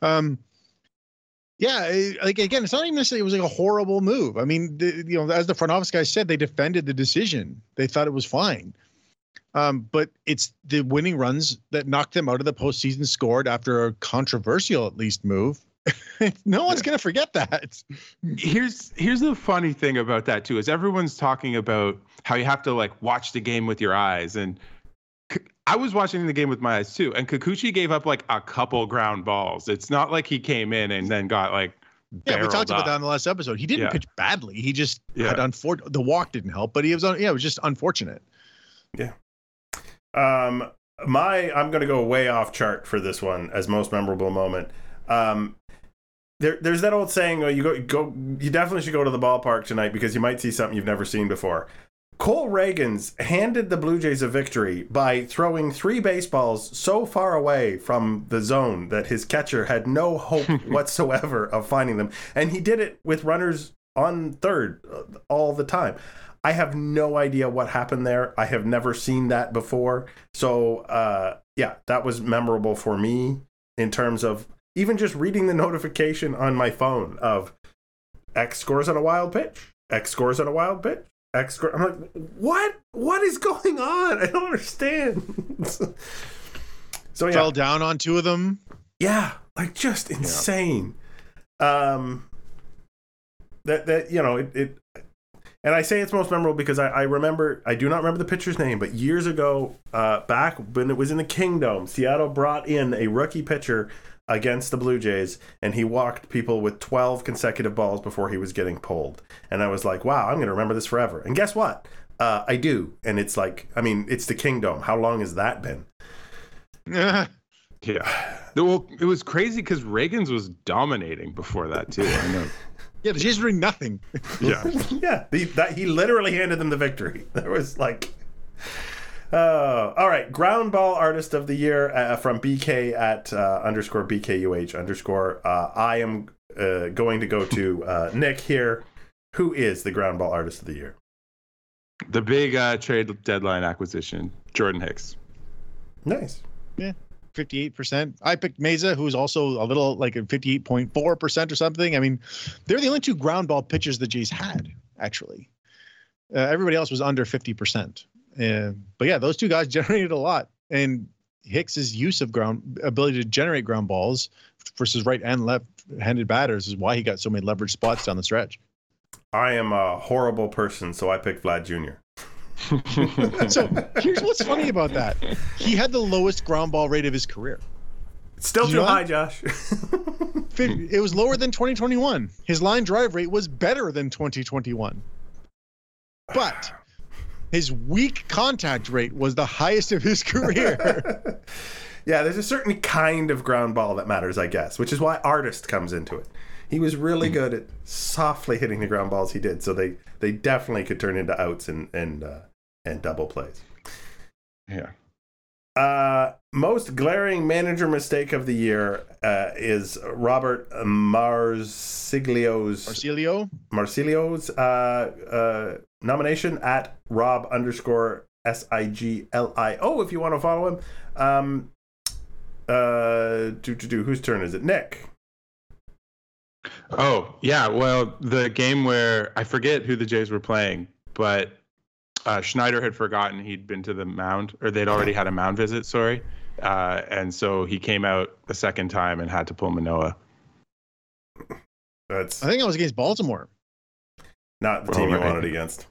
[SPEAKER 4] yeah, like again, it's not even necessarily it was like a horrible move. I mean, as the front office guys said, they defended the decision. They thought it was fine. But it's the winning runs that knocked them out of the postseason scored after a controversial, at least, move. No one's going to forget that.
[SPEAKER 3] Here's the funny thing about that, too, is everyone's talking about how you have to like watch the game with your eyes. And I was watching the game with my eyes, too. And Kikuchi gave up like a couple ground balls. It's not like he came in and then got like
[SPEAKER 4] yeah, we talked about that in the last episode. He didn't pitch badly. He just had the walk didn't help, but he was it was just unfortunate.
[SPEAKER 2] Yeah. I'm going to go way off chart for this one as most memorable moment. There's that old saying, you definitely should go to the ballpark tonight because you might see something you've never seen before. Cole Reagans handed the Blue Jays a victory by throwing 3 baseballs so far away from the zone that his catcher had no hope whatsoever of finding them. And he did it with runners on third all the time. I have no idea what happened there. I have never seen that before. So, that was memorable for me in terms of even just reading the notification on my phone of X scores on a wild pitch, X scores on a wild pitch. I'm like, what? What is going on? I don't understand. So
[SPEAKER 4] fell down on 2 of them.
[SPEAKER 2] Yeah, like just insane. And I say it's most memorable because I do not remember the pitcher's name, but years ago, back when it was in the Kingdome, Seattle brought in a rookie pitcher against the Blue Jays, and he walked people with 12 consecutive balls before he was getting pulled. And I was like, wow, I'm going to remember this forever. And guess what? I do. And it's like, I mean, it's the Kingdome. How long has that been?
[SPEAKER 3] Yeah. Well, it was crazy because Reagans was dominating before that, too. I know.
[SPEAKER 4] Yeah, the Jays were doing nothing.
[SPEAKER 2] Yeah. He literally handed them the victory. There was like... all right, ground ball artist of the year from BK at _ BKUH _ I am going to go to Nick here. Who is the ground ball artist of the year?
[SPEAKER 3] The big trade deadline acquisition, Jordan Hicks.
[SPEAKER 2] Nice.
[SPEAKER 4] Yeah, 58%. I picked Meza, who's also a little like 58.4% or something. I mean, they're the only 2 ground ball pitchers the Jays had, actually. Everybody else was under 50%. But yeah, those 2 guys generated a lot, and Hicks's use of ability to generate ground balls versus right and left-handed batters is why he got so many leverage spots down the stretch.
[SPEAKER 2] I am a horrible person, so I picked Vlad Jr.
[SPEAKER 4] So here's what's funny about that: he had the lowest ground ball rate of his career.
[SPEAKER 2] It's still too high, Josh.
[SPEAKER 4] It was lower than 2021. His line drive rate was better than 2021, but his weak contact rate was the highest of his career.
[SPEAKER 2] Yeah, there's a certain kind of ground ball that matters, I guess, which is why artist comes into it. He was really good at softly hitting the ground balls he did, so they definitely could turn into outs and double plays.
[SPEAKER 3] Yeah.
[SPEAKER 2] Most glaring manager mistake of the year is Robert Marsilio's nomination at Rob_SIGLIO if you want to follow him. Whose turn is it? Nick.
[SPEAKER 3] Oh, yeah. Well, the game where I forget who the Jays were playing, but Schneider had forgotten he'd been to the mound, or they'd already had a mound visit, sorry. And so he came out a second time and had to pull Manoah.
[SPEAKER 4] I think it was against Baltimore.
[SPEAKER 2] Not the team you wanted against.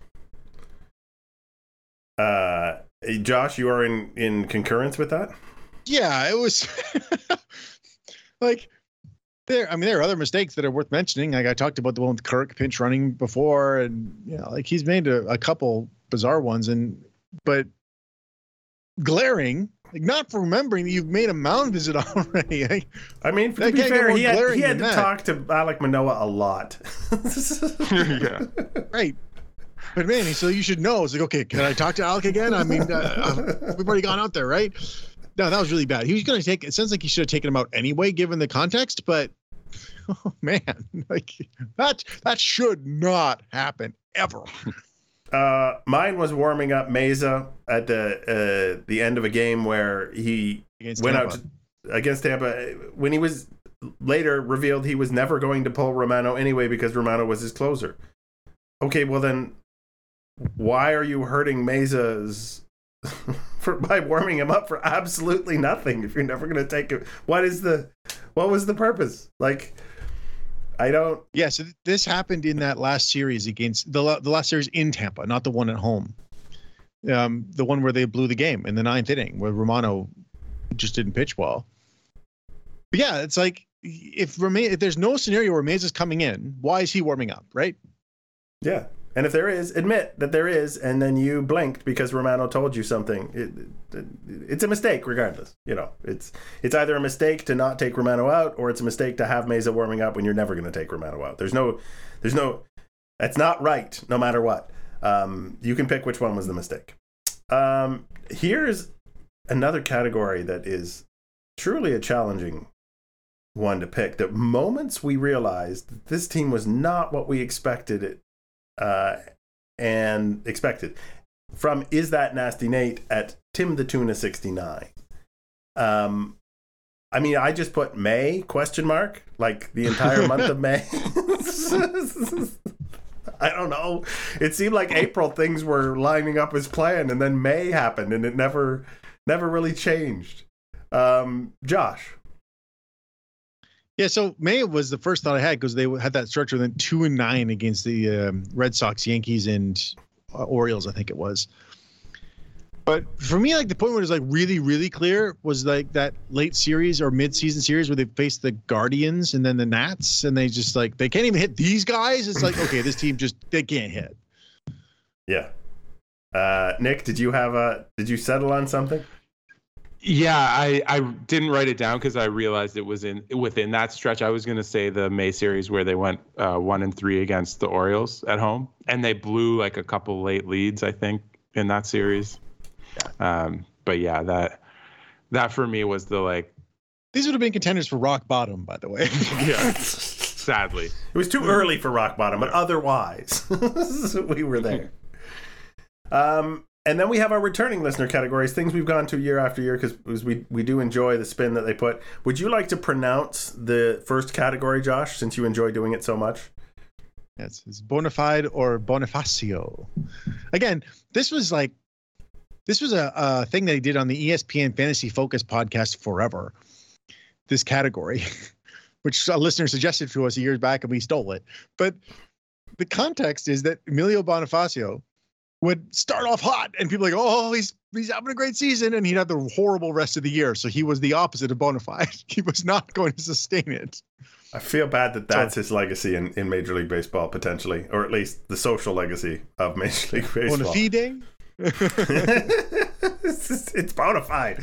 [SPEAKER 2] Josh, you are in concurrence with that?
[SPEAKER 4] Yeah, it was like there are other mistakes that are worth mentioning. Like I talked about the one with Kirk pinch running before, and like he's made a couple bizarre ones, but glaring, like not for remembering that you've made a mound visit already.
[SPEAKER 2] I mean, to be fair, he had to talk to Alek Manoah a lot.
[SPEAKER 3] Yeah.
[SPEAKER 4] Right. But man, so you should know. It's like, okay, can I talk to Alek again? I mean, we've already gone out there, right? No, that was really bad. He was going to take. It sounds like he should have taken him out anyway, given the context. But oh man, like that should not happen ever.
[SPEAKER 2] Mine was warming up Meza at the end of a game where he went out against Tampa when he was later revealed he was never going to pull Romano anyway because Romano was his closer. Okay, well then, why are you hurting Meza's by warming him up for absolutely nothing if you're never going to take it? What was the purpose? Like, I don't.
[SPEAKER 4] Yeah, so this happened in that last series against the last series in Tampa, not the one at home. The one where they blew the game in the 9th inning, where Romano just didn't pitch well. But yeah, it's like if there's no scenario where Meza's coming in, why is he warming up, right?
[SPEAKER 2] Yeah. And if there is, admit that there is, and then you blinked because Romano told you something. It's a mistake, regardless. It's either a mistake to not take Romano out, or it's a mistake to have Meza warming up when you're never going to take Romano out. There's no. That's not right, no matter what. You can pick which one was the mistake. Here's another category that is truly a challenging one to pick. The moments we realized that this team was not what we expected it. And expected from Is That Nasty Nate at Tim the Tuna 69. I mean, I just put May ? Like the entire month of May. I don't know. It seemed like April things were lining up as planned, and then May happened, and it never really changed. Josh.
[SPEAKER 4] Yeah, so May was the first thought I had because they had that stretch within 2-9 against the Red Sox, Yankees, and Orioles, I think it was. But for me, like the point where it was like really, really clear was like that late series or mid-season series where they faced the Guardians and then the Nats, and they just like they can't even hit these guys. It's like, okay, this team they can't hit.
[SPEAKER 2] Yeah. Nick, did you did you settle on something?
[SPEAKER 3] Yeah, I didn't write it down because I realized it was within that stretch. I was going to say the May series where they went 1-3 against the Orioles at home, and they blew like a couple late leads, I think, in that series. Yeah. But yeah, that for me was the like.
[SPEAKER 4] These would have been contenders for rock bottom, by the way.
[SPEAKER 3] Yeah, sadly.
[SPEAKER 2] It was too early for rock bottom, but otherwise, we were there. And then we have our returning listener categories, things we've gone to year after year because we do enjoy the spin that they put. Would you like to pronounce the first category, Josh, since you enjoy doing it so much?
[SPEAKER 4] Yes, it's Bonafide or Bonifacio. Again, this was a thing that he did on the ESPN Fantasy Focus podcast forever, this category, which a listener suggested to us years back and we stole it. But the context is that Emilio Bonifacio would start off hot and people are like, oh, he's having a great season, and he'd have the horrible rest of the year. So he was the opposite of Bonafide. He was not going to sustain it.
[SPEAKER 2] I feel bad that's his legacy in Major League Baseball, potentially, or at least the social legacy of Major League Baseball.
[SPEAKER 4] Bonafide?
[SPEAKER 2] It's Bonafide.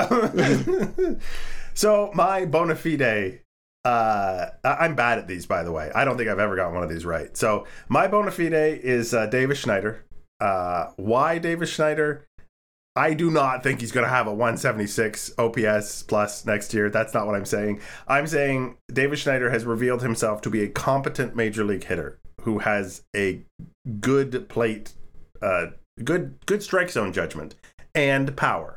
[SPEAKER 2] So my Bonafide, I'm bad at these, by the way. I don't think I've ever gotten one of these right. So my Bonafide is Davis Schneider. Why Davis Schneider? I do not think he's going to have a 176 OPS plus next year. That's not what I'm saying. I'm saying Davis Schneider has revealed himself to be a competent major league hitter who has a good plate, good strike zone judgment and power.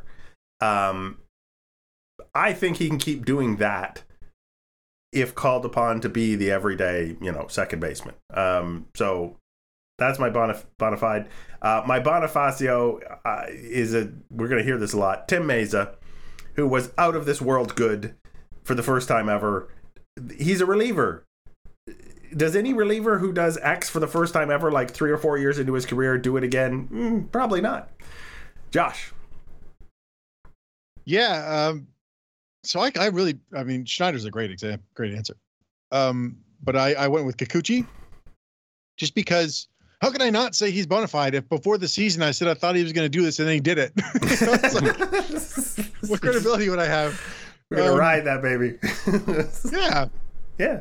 [SPEAKER 2] I think he can keep doing that if called upon to be the everyday, second baseman. So that's my bona fide. My Bonifacio we're going to hear this a lot, Tim Meza, who was out of this world good for the first time ever. He's a reliever. Does any reliever who does X for the first time ever, like 3 or 4 years into his career, do it again? Probably not. Josh.
[SPEAKER 4] Yeah. So I mean, Schneider's a great answer. But I went with Kikuchi just because how can I not say he's bona fide if before the season I said I thought he was going to do this and then he did it? What credibility would I have?
[SPEAKER 2] We're going to ride that baby.
[SPEAKER 4] Yeah.
[SPEAKER 2] Yeah.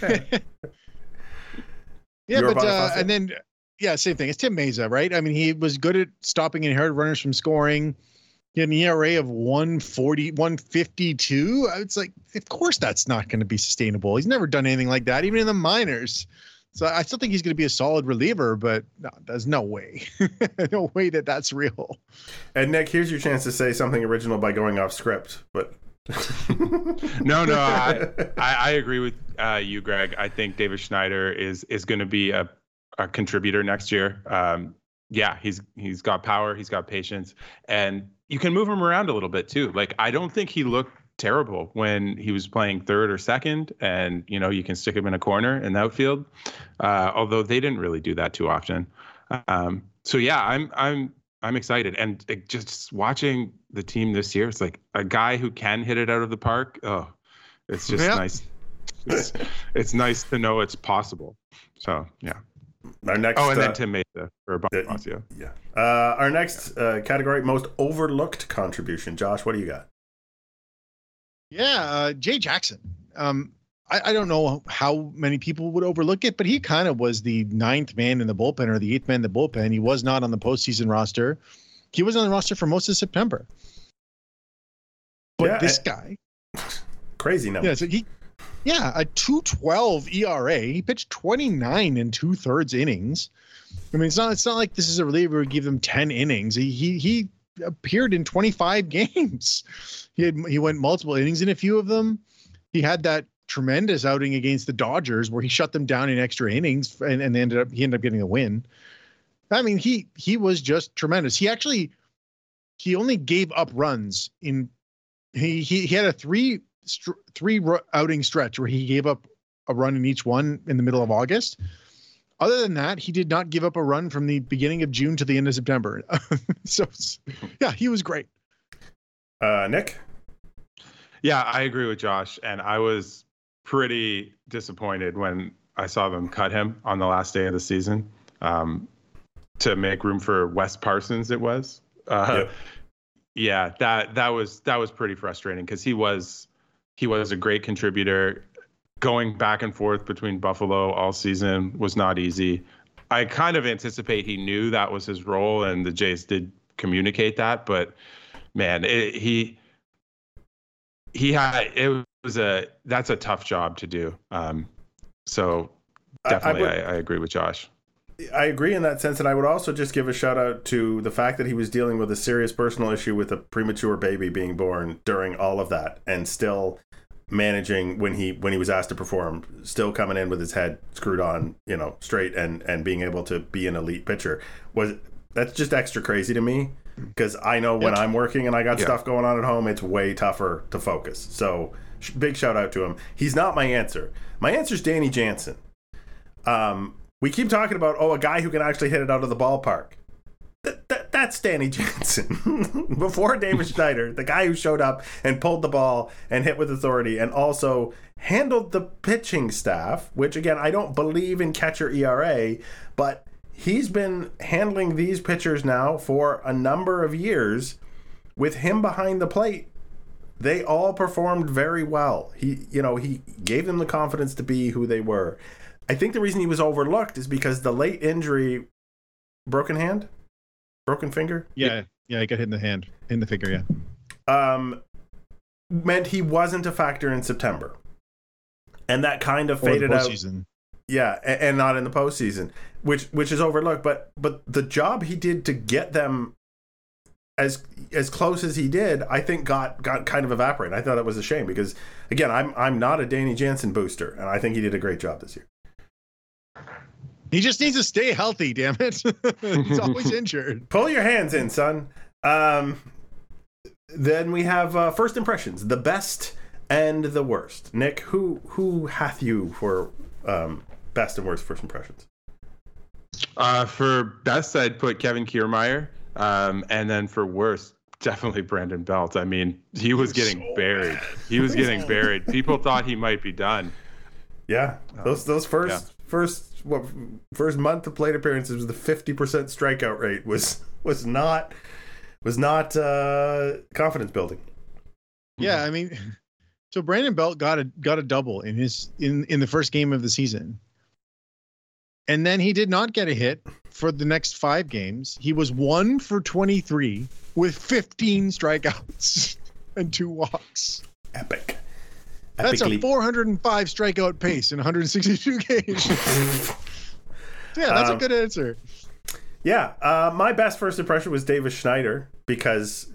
[SPEAKER 4] Yeah, but and then same thing. It's Tim Meza, right? I mean, he was good at stopping inherited runners from scoring. He had an ERA of 140, 152. It's like, of course, that's not going to be sustainable. He's never done anything like that, even in the minors. So I still think he's going to be a solid reliever, but no, there's no way, no way that's real.
[SPEAKER 2] And Nick, here's your chance to say something original by going off script, but.
[SPEAKER 3] No, I agree with you, Greg. I think Davis Schneider is going to be a contributor next year. He's got power, he's got patience, and you can move him around a little bit too. Like, I don't think he looked terrible when he was playing third or second, and you can stick him in a corner in the outfield. Although they didn't really do that too often. So yeah, I'm excited, and just watching the team this year, it's like a guy who can hit it out of the park. Oh, it's just nice. It's nice to know it's possible. So yeah.
[SPEAKER 2] Our next,
[SPEAKER 3] and then Tim Meza for Bonifacio.
[SPEAKER 2] Yeah. Our next category, most overlooked contribution. Josh, what do you got?
[SPEAKER 4] Yeah, Jay Jackson. I don't know how many people would overlook it, but he kind of was the 9th man in the bullpen or the 8th man in the bullpen. He was not on the postseason roster. He was on the roster for most of September. But this guy,
[SPEAKER 2] crazy number.
[SPEAKER 4] Yeah, a 2.12 ERA. He pitched 29 and 2/3 innings. I mean, it's not like this is a reliever who gave them 10 innings. He appeared in 25 games. He went multiple innings in a few of them. He had that tremendous outing against the Dodgers where he shut them down in extra innings and he ended up getting a win. I mean, he was just tremendous. He only gave up runs in he had a three outing stretch where he gave up a run in each one in the middle of August. Other than that, he did not give up a run from the beginning of June to the end of September. So yeah, he was great.
[SPEAKER 2] Nick?
[SPEAKER 3] Yeah, I agree with Josh, and I was pretty disappointed when I saw them cut him on the last day of the season to make room for Wes Parsons. It was, yeah, that was pretty frustrating because he was a great contributor. Going back and forth between Buffalo all season was not easy. I kind of anticipate he knew that was his role, and the Jays did communicate that. But man, that's a tough job to do. So definitely, I agree with Josh.
[SPEAKER 2] I agree in that sense, and I would also just give a shout out to the fact that he was dealing with a serious personal issue with a premature baby being born during all of that, and still managing when he was asked to perform, still coming in with his head screwed on, straight, and being able to be an elite pitcher. That's just extra crazy to me, because I know when I'm working and I got stuff going on at home, it's way tougher to focus. So big shout out to him. He's not my answer. My answer is Danny Jansen. We keep talking about, a guy who can actually hit it out of the ballpark. That's Danny Jansen. Before Davis Schneider, the guy who showed up and pulled the ball and hit with authority and also handled the pitching staff, which, again, I don't believe in catcher ERA, but he's been handling these pitchers now for a number of years with him behind the plate. They all performed very well. He gave them the confidence to be who they were. I think the reason he was overlooked is because the late injury, broken finger?
[SPEAKER 4] Yeah. Yeah, he got hit in the figure, yeah.
[SPEAKER 2] Meant he wasn't a factor in September. And that kind of faded out. Yeah, and not in the postseason, which is overlooked. But the job he did to get them as close as he did, I think got kind of evaporated. I thought it was a shame because, again, I'm not a Danny Jansen booster, and I think he did a great job this year.
[SPEAKER 4] He just needs to stay healthy, damn it. He's always injured.
[SPEAKER 2] Pull your hands in, son. Then we have first impressions, the best and the worst. Nick, who hath you for best and worst first impressions?
[SPEAKER 3] For best, I'd put Kevin Kiermaier, and then for worst, definitely Brandon Belt. I mean, he was getting buried. He was getting buried. People thought he might be done.
[SPEAKER 2] Yeah, those first month of plate appearances, the 50% strikeout rate was not confidence building.
[SPEAKER 4] Yeah, I mean, so Brandon Belt got a double in the first game of the season. And then he did not get a hit for the next 5 games. He was 1 for 23 with 15 strikeouts and 2 walks.
[SPEAKER 2] Epic.
[SPEAKER 4] That's a 405 strikeout pace in 162 games. Yeah, that's a good answer.
[SPEAKER 2] Yeah, my best first impression was Davis Schneider because,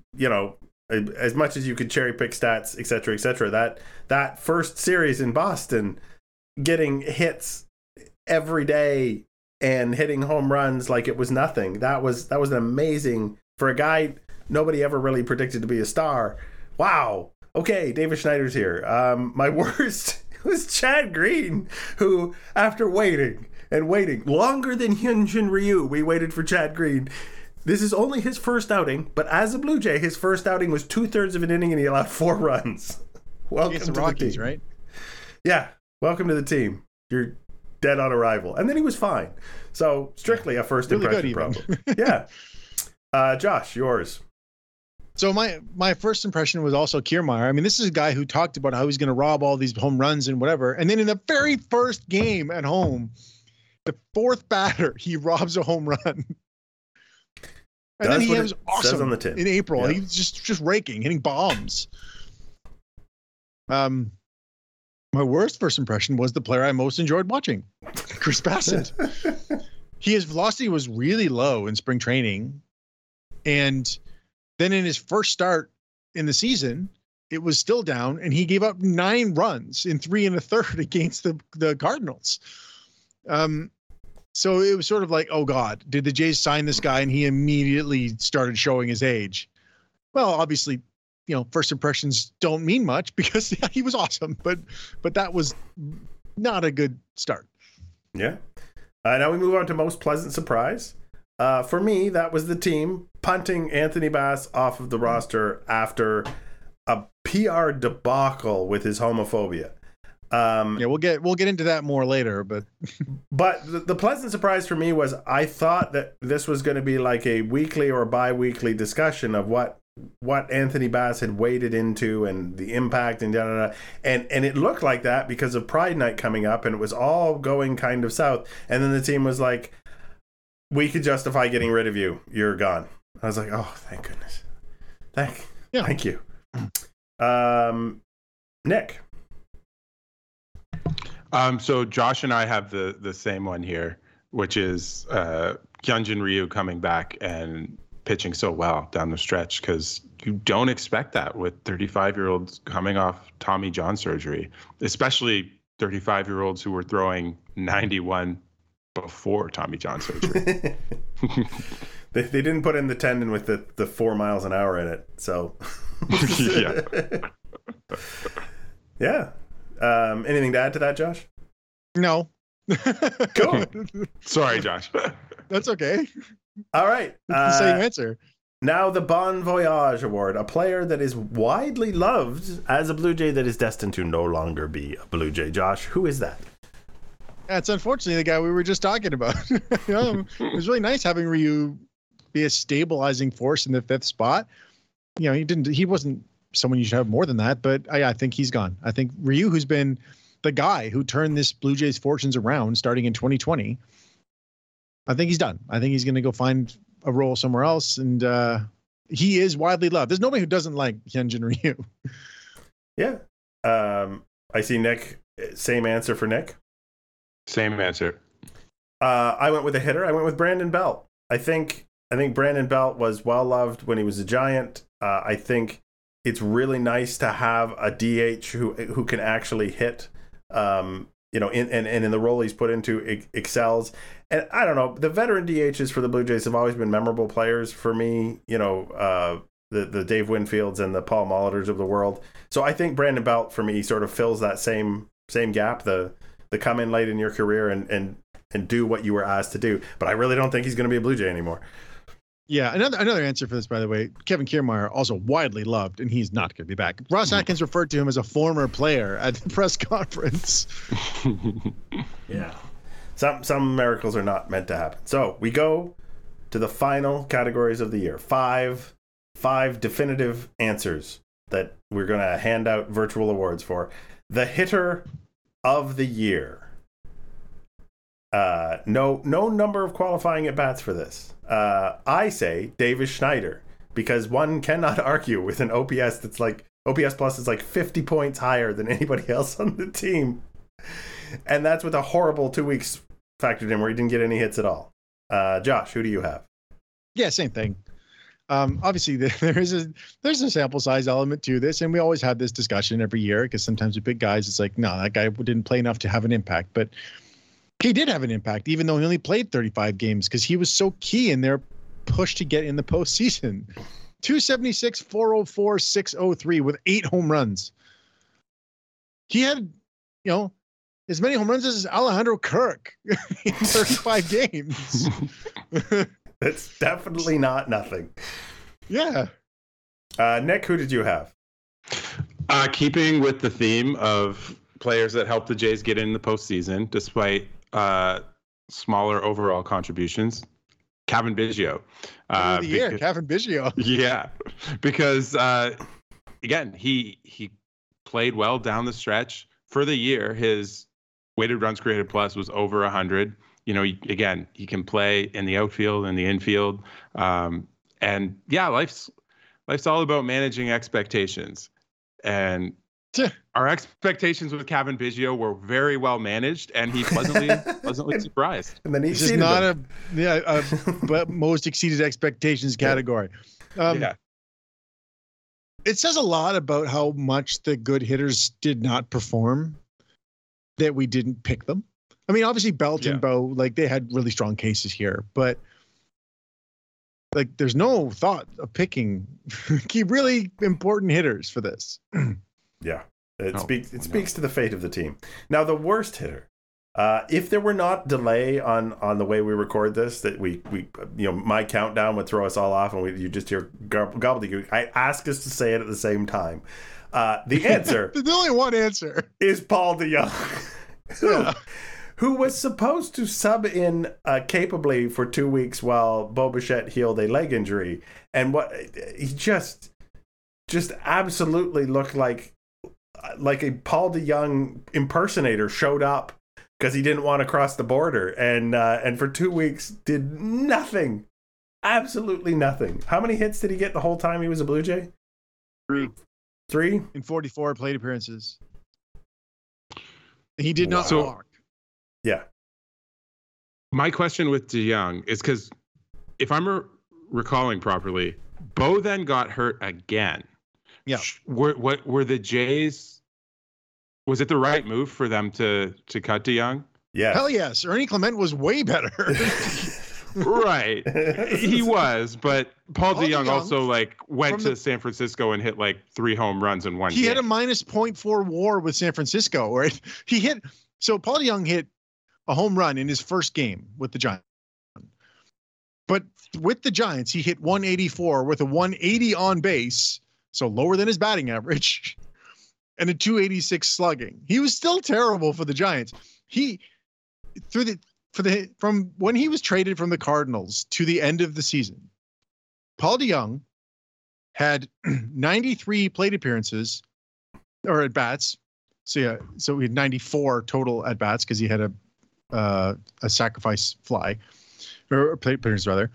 [SPEAKER 2] as much as you could cherry pick stats, et cetera, that first series in Boston, getting hits every day and hitting home runs like it was nothing. That was an amazing, for a guy nobody ever really predicted to be a star. Wow. Okay, Davis Schneider's here. My worst was Chad Green, who, after waiting longer than Hyunjin Ryu, we waited for Chad Green. This is only his first outing, but as a Blue Jay, his first outing was 2/3 of an inning and he allowed 4 runs. Welcome to
[SPEAKER 4] Rockies,
[SPEAKER 2] the team.
[SPEAKER 4] Right?
[SPEAKER 2] Yeah, welcome to the team. You're dead on arrival. And then he was fine. So strictly a first
[SPEAKER 4] really
[SPEAKER 2] impression problem. Yeah. Josh, yours.
[SPEAKER 4] So my first impression was also Kiermaier. I mean, this is a guy who talked about how he's going to rob all these home runs and whatever. And then in the very first game at home, the 4th batter, he robs a home run. And then he was awesome on the tin. In April. Yeah. He was just raking, hitting bombs. My worst first impression was the player I most enjoyed watching, Chris Bassitt. His velocity was really low in spring training. And then in his first start in the season, it was still down, and he gave up 9 runs in 3 1/3 against the Cardinals. So it was sort of like, oh God, did the Jays sign this guy? And he immediately started showing his age. Well, obviously, first impressions don't mean much because he was awesome, but that was not a good start.
[SPEAKER 2] Yeah. Now we move on to most pleasant surprise. For me, that was the team punting Anthony Bass off of the roster after a PR debacle with his homophobia.
[SPEAKER 4] We'll get into that more later, but
[SPEAKER 2] the pleasant surprise for me was I thought that this was going to be like a weekly or bi-weekly discussion of what Anthony Bass had waded into and the impact and and it looked like that because of Pride Night coming up, and it was all going kind of south. And then the team was like, we could justify getting rid of you. You're gone. I was like, oh, thank goodness. Thank you. Nick.
[SPEAKER 3] So Josh and I have the same one here, which is Hyunjin Ryu coming back and pitching so well down the stretch, because you don't expect that with 35-year-olds coming off Tommy John surgery, especially 35-year-olds who were throwing 91 before Tommy John surgery.
[SPEAKER 2] They didn't put in the tendon with the 4 miles an hour in it, so
[SPEAKER 3] yeah.
[SPEAKER 2] Yeah. Anything to add to that, Josh?
[SPEAKER 4] No.
[SPEAKER 2] Cool.
[SPEAKER 3] Sorry, Josh.
[SPEAKER 4] That's okay.
[SPEAKER 2] All right.
[SPEAKER 4] The same answer.
[SPEAKER 2] Now the Bon Voyage Award, a player that is widely loved as a Blue Jay that is destined to no longer be a Blue Jay. Josh, who is that?
[SPEAKER 4] That's unfortunately the guy we were just talking about. It was really nice having Ryu be a stabilizing force in the 5th spot. He wasn't someone you should have more than that, but I think he's gone. I think Ryu, who's been the guy who turned this Blue Jays fortunes around starting in 2020, I think he's done. I think he's going to go find a role somewhere else, and he is widely loved. There's nobody who doesn't like Hyunjin Ryu.
[SPEAKER 2] Yeah. I see Nick. Same answer for Nick.
[SPEAKER 3] Same answer.
[SPEAKER 2] I went with a hitter. I went with Brandon Belt. I think Brandon Belt was well loved when he was a Giant. I think it's really nice to have a DH who can actually hit. In the role he's put into, excels. And I don't know, the veteran DHs for the Blue Jays have always been memorable players for me. The Dave Winfields and the Paul Molitors of the world. So I think Brandon Belt for me sort of fills that same gap. The come in late in your career and do what you were asked to do. But I really don't think he's going to be a Blue Jay anymore.
[SPEAKER 4] Yeah, another answer for this, by the way, Kevin Kiermaier, also widely loved, and he's not going to be back. Ross Atkins referred to him as a former player at the press conference.
[SPEAKER 2] Yeah. Some miracles are not meant to happen. So we go to the final categories of the year. Five definitive answers that we're going to hand out virtual awards for. The hitter of the year. No number of qualifying at bats for this. I say Davis Schneider, because one cannot argue with an OPS that's like OPS plus is like 50 points higher than anybody else on the team, and that's with a horrible 2 weeks factored in where he didn't get any hits at all. Josh, who do you have?
[SPEAKER 4] Yeah, same thing. Obviously, there's a sample size element to this, and we always have this discussion every year because sometimes with big guys, it's like, no, that guy didn't play enough to have an impact, but he did have an impact, even though he only played 35 games, because he was so key in their push to get in the postseason. 276, 404, 603 with 8 home runs. He had, as many home runs as Alejandro Kirk in 35 games.
[SPEAKER 2] That's definitely not nothing.
[SPEAKER 4] Yeah.
[SPEAKER 2] Nick, who did you have?
[SPEAKER 3] Keeping with the theme of players that helped the Jays get in the postseason, despite smaller overall contributions, Cavan Biggio.
[SPEAKER 4] Cavan Biggio.
[SPEAKER 3] Yeah, because again, he played well down the stretch for the year. His weighted runs created plus was over 100. He can play in the outfield and the infield, and yeah, life's all about managing expectations. And our expectations with Cavan Biggio were very well managed, and he pleasantly surprised.
[SPEAKER 2] And then
[SPEAKER 4] he's not a most exceeded expectations category.
[SPEAKER 2] Yeah.
[SPEAKER 4] It says a lot about how much the good hitters did not perform that we didn't pick them. I mean, obviously Belt and Bo, they had really strong cases here, but there's no thought of picking key really important hitters for this.
[SPEAKER 2] Yeah, it speaks to the fate of the team. Now, the worst hitter, if there were not delay on the way we record this, that we my countdown would throw us all off, and you just hear gobbledygook. I ask us to say it at the same time. The answer,
[SPEAKER 4] there's only one answer,
[SPEAKER 2] is Paul DeJong, who was supposed to sub in capably for 2 weeks while Bo Bichette healed a leg injury, and what he just absolutely looked like a Paul DeJong impersonator showed up because he didn't want to cross the border, and for 2 weeks did nothing, absolutely nothing. How many hits did he get the whole time he was a Blue Jay? 3
[SPEAKER 4] in 44 plate appearances. He did not walk.
[SPEAKER 2] Yeah.
[SPEAKER 3] My question with DeJong is because if I'm recalling properly, Bo then got hurt again.
[SPEAKER 4] Yeah.
[SPEAKER 3] Were the Jays? Was it the right move for them to cut DeJong?
[SPEAKER 2] Yeah.
[SPEAKER 4] Hell yes. Ernie Clement was way better.
[SPEAKER 3] Right. He was, but Paul DeJong also went to San Francisco and hit 3 home runs in one game.
[SPEAKER 4] He had a minus 0.4 WAR with San Francisco, right? So Paul DeJong hit a home run in his first game with the Giants. But with the Giants, he hit 184 with a 180 on base, so lower than his batting average, and a 286 slugging. He was still terrible for the Giants. From when he was traded from the Cardinals to the end of the season, Paul DeJong had 93 plate appearances or at bats. So he had 94 total at bats because he had a sacrifice fly or plate appearance rather.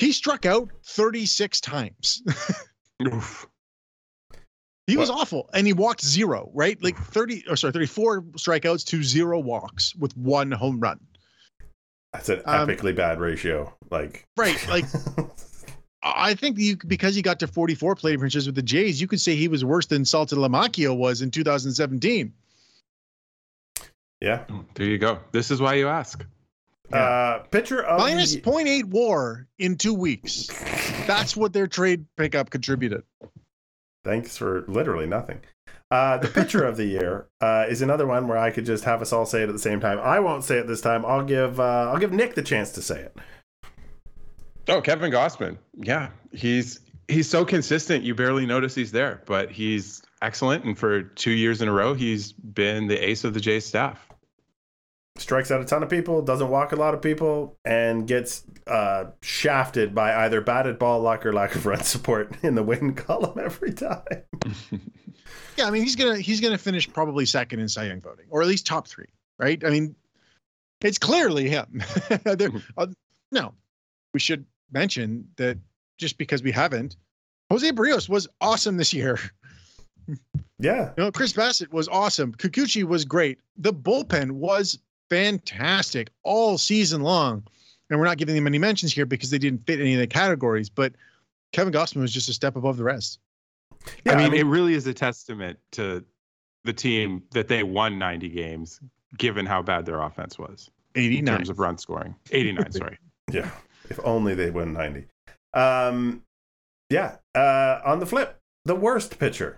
[SPEAKER 4] He struck out 36 times.
[SPEAKER 3] Oof.
[SPEAKER 4] He was awful, and he walked 0, right? Like 34 strikeouts to 0 walks with 1 home run.
[SPEAKER 2] That's an epically bad ratio. Like,
[SPEAKER 4] right, like I think because he got to 44 plate appearances with the Jays, you could say he was worse than Salta Lamacchio was in 2017.
[SPEAKER 2] Yeah,
[SPEAKER 3] there you go. This is why you ask.
[SPEAKER 2] Pitcher of
[SPEAKER 4] minus 0.8 WAR in 2 weeks. That's what their trade pickup contributed.
[SPEAKER 2] Thanks for literally nothing. The pitcher of the year is another one where I could just have us all say it at the same time. I won't say it this time. I'll give Nick the chance to say it.
[SPEAKER 3] Oh, Kevin Gausman. Yeah, he's so consistent. You barely notice he's there, but he's excellent. And for 2 years in a row, he's been the ace of the Jays staff.
[SPEAKER 2] Strikes out a ton of people, doesn't walk a lot of people, and gets shafted by either batted ball luck or lack of run support in the win column every time.
[SPEAKER 4] Yeah, I mean he's gonna finish probably second in Cy Young voting, or at least top 3, right? I mean, it's clearly him. No, we should mention that just because we haven't, Jose Barrios was awesome this year.
[SPEAKER 2] Yeah,
[SPEAKER 4] Chris Bassett was awesome. Kikuchi was great. The bullpen was fantastic all season long, and we're not giving them any mentions here because they didn't fit any of the categories. But Kevin Gausman was just a step above the rest.
[SPEAKER 3] Yeah, I mean, it really is a testament to the team that they won 90 games, given how bad their offense was.
[SPEAKER 4] 89
[SPEAKER 3] in terms of run scoring. 89, sorry.
[SPEAKER 2] Yeah, if only they win 90. On the flip, the worst pitcher.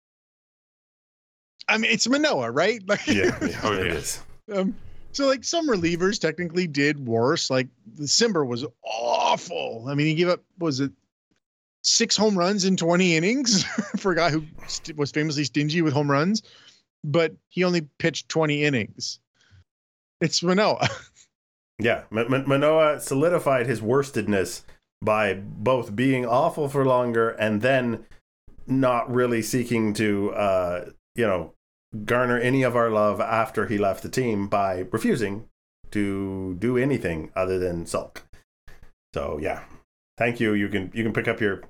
[SPEAKER 4] I mean, it's Manoah, right? Like,
[SPEAKER 2] It is.
[SPEAKER 4] So like some relievers technically did worse. Like the Simber was awful. I mean, he gave up, was it 6 home runs in 20 innings for a guy who was famously stingy with home runs, but he only pitched 20 innings. It's Manoah.
[SPEAKER 2] Yeah, Manoah solidified his worstedness by both being awful for longer and then not really seeking to, garner any of our love after he left the team by refusing to do anything other than sulk. So yeah, thank you. You can pick up your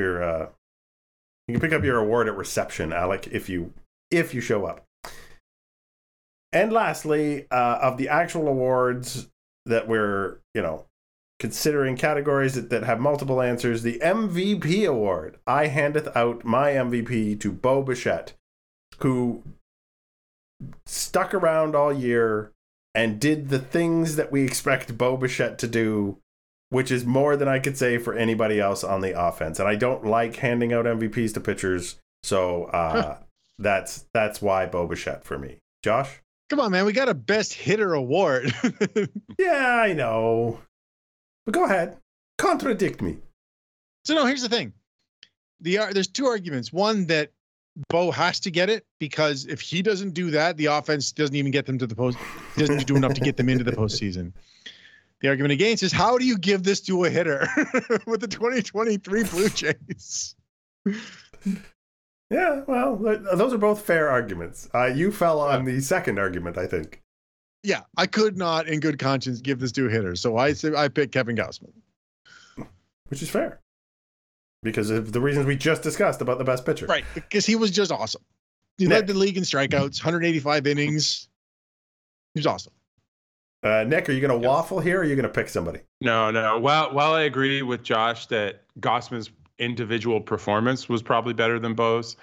[SPEAKER 2] award at reception, Alec, if you show up. And lastly, of the actual awards that we're considering categories that have multiple answers, the MVP award. I handeth out my MVP to Bo Bichette, who stuck around all year and did the things that we expect Bo Bichette to do, which is more than I could say for anybody else on the offense. And I don't like handing out MVPs to pitchers, so that's why Bo Bichette for me. Josh?
[SPEAKER 4] Come on, man. We got a best hitter award.
[SPEAKER 2] Yeah, I know. But go ahead. Contradict me.
[SPEAKER 4] So no, here's the thing. There's 2 arguments. One, that Bo has to get it because if he doesn't do that, the offense doesn't even get them to the post. Doesn't do enough to get them into the postseason. The argument against is, how do you give this to a hitter with the 2023 Blue Jays?
[SPEAKER 2] Yeah, well, those are both fair arguments. You fell on the second argument, I think.
[SPEAKER 4] Yeah, I could not, in good conscience, give this to a hitter, so I picked Kevin Gausman,
[SPEAKER 2] which is fair because of the reasons we just discussed about the best pitcher.
[SPEAKER 4] Right, because he was just awesome. He led the league in strikeouts, 185 innings. He was awesome.
[SPEAKER 2] Nick, are you going to waffle here, or are you going to pick somebody?
[SPEAKER 3] No. While I agree with Josh that Gausman's individual performance was probably better than Bo's,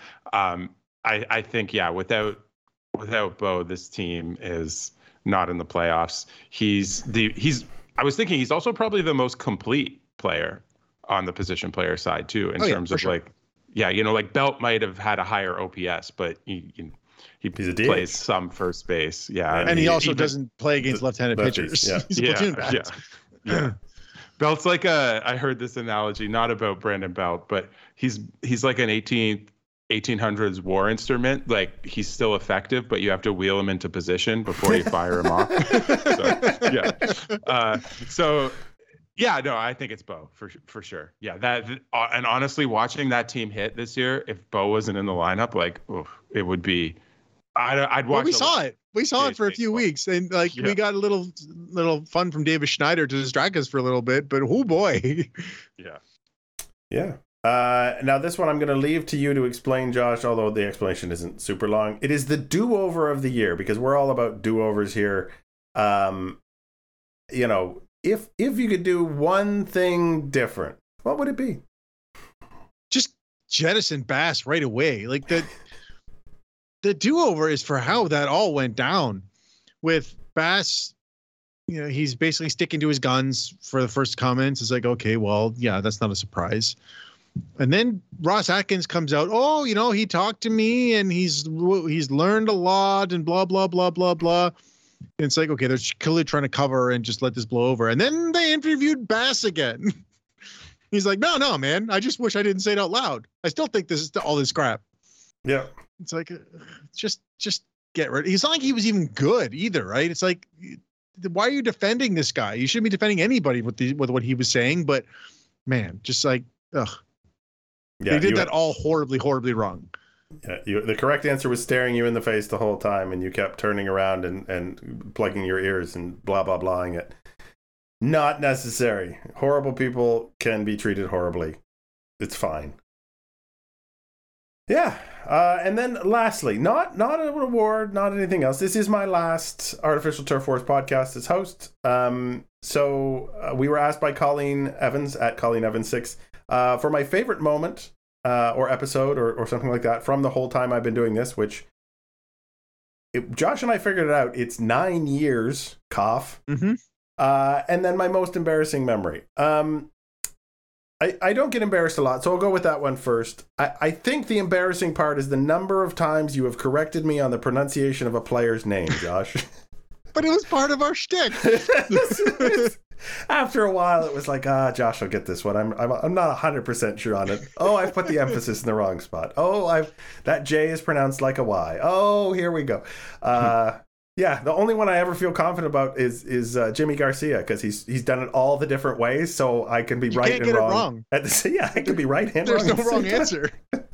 [SPEAKER 3] I think, without Bo, this team is not in the playoffs. I was thinking he's also probably the most complete player on the position player side too, in terms of sure. Like Belt might have had a higher OPS, but he plays some first base. Yeah.
[SPEAKER 4] And he also doesn't play against left-handed pitchers.
[SPEAKER 2] Yeah.
[SPEAKER 4] He's a platoon bat.
[SPEAKER 3] Yeah. Belt's like I heard this analogy, not about Brandon Belt, but he's like an 1800s war instrument. Like, he's still effective, but you have to wheel him into position before you fire him off. I think it's Bo for sure. Yeah, and honestly, watching that team hit this year, if Bo wasn't in the lineup, it would be I'd watch.
[SPEAKER 4] Well, we saw it. We saw it for a few weeks, and like we got a little fun from Davis Schneider to distract us for a little bit. But oh boy,
[SPEAKER 2] yeah. Now this one I'm going to leave to you to explain, Josh. Although the explanation isn't super long, it is the do-over of the year because we're all about do-overs here. You know, if you could do one thing different, what would it be?
[SPEAKER 4] Just jettison Bass right away. Like the do-over is for how that all went down with Bass. You know, he's basically sticking to his guns for the first comments. It's like, okay, well, yeah, that's not a surprise. And then Ross Atkins comes out. Oh, you know, he talked to me and he's learned a lot and blah, blah, blah, blah, blah. And it's like, okay, they're clearly trying to cover and just let this blow over. And then they interviewed Bass again. He's like, no, man, I just wish I didn't say it out loud. I still think this is all this crap.
[SPEAKER 2] Yeah.
[SPEAKER 4] It's like, just get rid. It's not like he was even good either, right? It's like, why are you defending this guy? You shouldn't be defending anybody with what he was saying. But man, just like, ugh. Yeah, they did that all horribly, horribly wrong.
[SPEAKER 2] Yeah, the correct answer was staring you in the face the whole time, and you kept turning around and plugging your ears and blah, blah, blahing it. Not necessary. Horrible people can be treated horribly. It's fine. Yeah. And then lastly, not a reward, not anything else. This is my last Artificial Turf Wars podcast as host. So we were asked by Colleen Evans at Colleen Evans 6 for my favorite moment or episode or something like that from the whole time I've been doing this, which Josh and I figured it out. It's 9 years, cough.
[SPEAKER 4] Mm-hmm.
[SPEAKER 2] And then my most embarrassing memory. I don't get embarrassed a lot, so I'll go with that one first. I think the embarrassing part is the number of times you have corrected me on the pronunciation of a player's name, Josh.
[SPEAKER 4] But it was part of our shtick.
[SPEAKER 2] After a while, it was like, Josh will get this one. I'm not 100% sure on it. Oh, I've put the emphasis in the wrong spot. Oh, that J is pronounced like a Y. Oh, here we go. Yeah, the only one I ever feel confident about is Jimmy Garcia because he's done it all the different ways, so I can be right and wrong. Yeah, I can be right and wrong.
[SPEAKER 4] There's no wrong answer.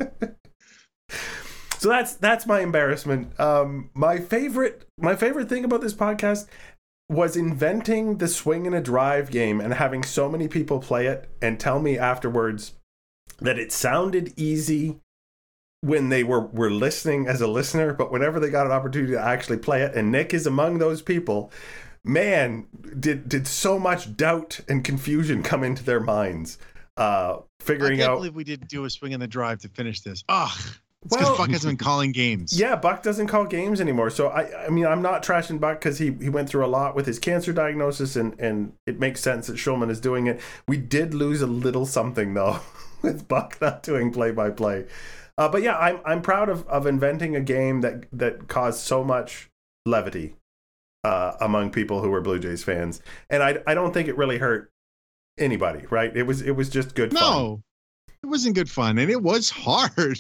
[SPEAKER 2] So that's my embarrassment. My favorite thing about this podcast was inventing the swing and a drive game and having so many people play it and tell me afterwards that it sounded easy when they were listening as a listener, but whenever they got an opportunity to actually play it, and Nick is among those people, man, did so much doubt and confusion come into their minds figuring out. I can't
[SPEAKER 4] believe we didn't do a swing and the drive to finish this. It's because Buck hasn't been calling games.
[SPEAKER 2] Yeah, Buck doesn't call games anymore. So I mean, I'm not trashing Buck because he went through a lot with his cancer diagnosis, and it makes sense that Schulman is doing it. We did lose a little something though with Buck not doing play-by-play. But yeah, I'm proud of inventing a game that caused so much levity among people who were Blue Jays fans, and I don't think it really hurt anybody. Right? It was just good fun.
[SPEAKER 4] No, it wasn't good fun, and it was hard.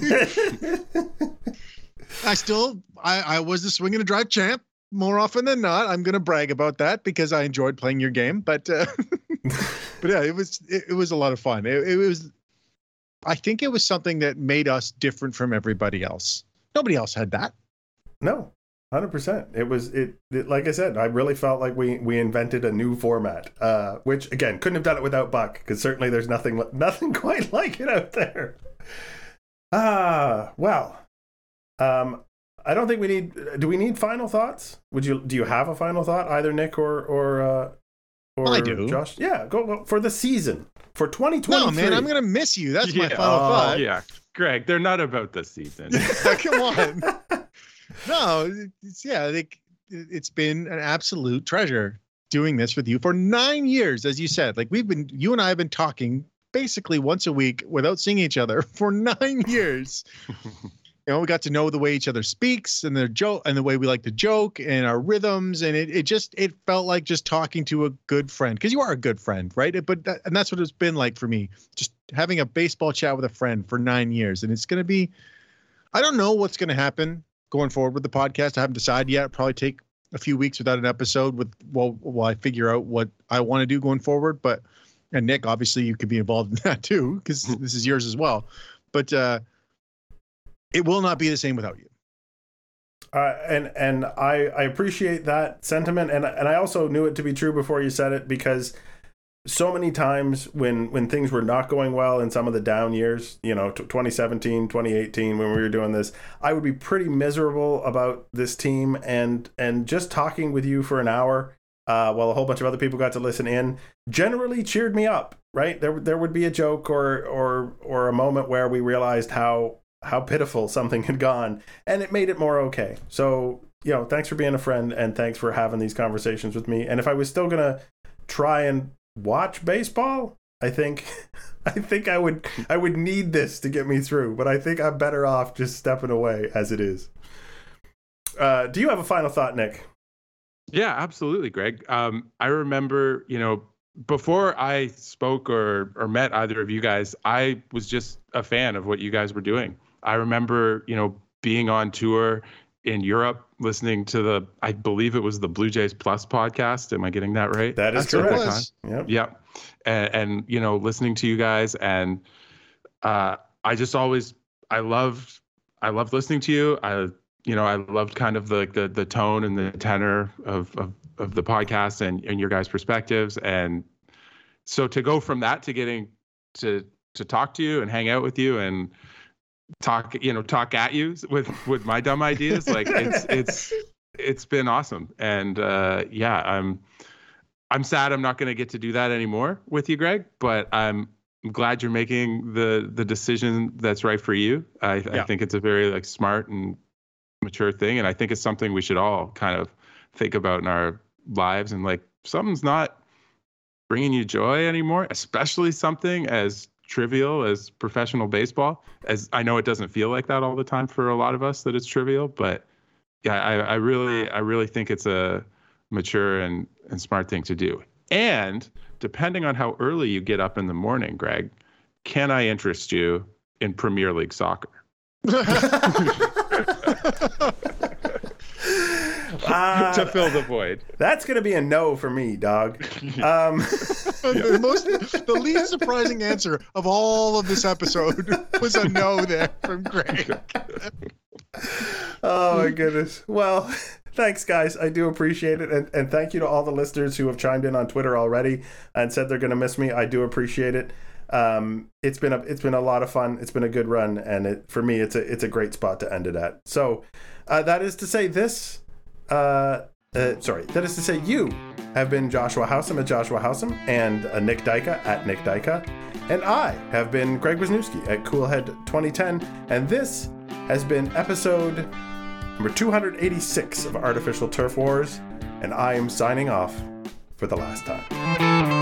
[SPEAKER 4] I was the swing and a drive champ more often than not. I'm going to brag about that because I enjoyed playing your game, but yeah, it was a lot of fun. It was. I think it was something that made us different from everybody else. Nobody else had that.
[SPEAKER 2] No, 100%. It was like I said, I really felt like we invented a new format, which again couldn't have done it without Buck because certainly there's nothing quite like it out there. Well, I don't think we need. Do we need final thoughts? Do you have a final thought, either Nick or
[SPEAKER 4] I do.
[SPEAKER 2] Josh? Yeah, go for the season. For 2023.
[SPEAKER 4] No, man, I'm going to miss you. That's my final thought.
[SPEAKER 3] Yeah, Greg, they're not about this season.
[SPEAKER 4] Come on. No, it's been an absolute treasure doing this with you for 9 years, as you said. Like you and I have been talking basically once a week without seeing each other for 9 years. You know, we got to know the way each other speaks and their joke and the way we like to joke and our rhythms. And it felt like just talking to a good friend, because you are a good friend, right? And that's what it's been like for me, just having a baseball chat with a friend for 9 years. And it's going to be, I don't know what's going to happen going forward with the podcast. I haven't decided yet. I'll probably take a few weeks without an episode while I figure out what I want to do going forward. And Nick, obviously you could be involved in that too, because this is yours as well. But, it will not be the same without you.
[SPEAKER 2] And I appreciate that sentiment, and I also knew it to be true before you said it, because so many times when things were not going well in some of the down years, 2017, 2018, when we were doing this, I would be pretty miserable about this team, and just talking with you for an hour while a whole bunch of other people got to listen in generally cheered me up, right? There would be a joke or a moment where we realized how pitiful something had gone, and it made it more okay. So, thanks for being a friend, and thanks for having these conversations with me. And if I was still gonna try and watch baseball, I think I would need this to get me through, but I think I'm better off just stepping away as it is. Do you have a final thought, Nick?
[SPEAKER 3] Yeah, absolutely, Greg. I remember, before I spoke or met either of you guys, I was just a fan of what you guys were doing. I remember, being on tour in Europe, listening to I believe it was the Blue Jays Plus podcast. Am I getting that right?
[SPEAKER 2] That is correct.
[SPEAKER 3] Yep. Yeah. And listening to you guys, and I loved listening to you. I loved kind of the tone and the tenor of the podcast and your guys' perspectives. And so to go from that to getting to talk to you and hang out with you and talk at you with my dumb ideas, like it's been awesome. And I'm sad I'm not going to get to do that anymore with you, Greg, but I'm glad you're making the decision that's right for you. I think it's a very smart and mature thing, and I think it's something we should all kind of think about in our lives. And something's not bringing you joy anymore, especially something as trivial as professional baseball. As I know it doesn't feel like that all the time for a lot of us, that it's trivial, but yeah, I really think it's a mature and smart thing to do. And depending on how early you get up in the morning, Greg, can I interest you in Premier League soccer? To fill the void.
[SPEAKER 2] That's going to be a no for me, dog.
[SPEAKER 4] The least surprising answer of all of this episode was a no there from Greg.
[SPEAKER 2] Oh, my goodness. Well, thanks, guys. I do appreciate it. And thank you to all the listeners who have chimed in on Twitter already and said they're going to miss me. I do appreciate it. It's been a lot of fun. It's been a good run. And for me, it's a great spot to end it at. So that is to say you have been Joshua Howsam at Joshua Howsam, and Nick Dyka at Nick Dyka. And I have been Greg Wisniewski at Coolhead 2010. And this has been episode number 286 of Artificial Turf Wars. And I am signing off for the last time.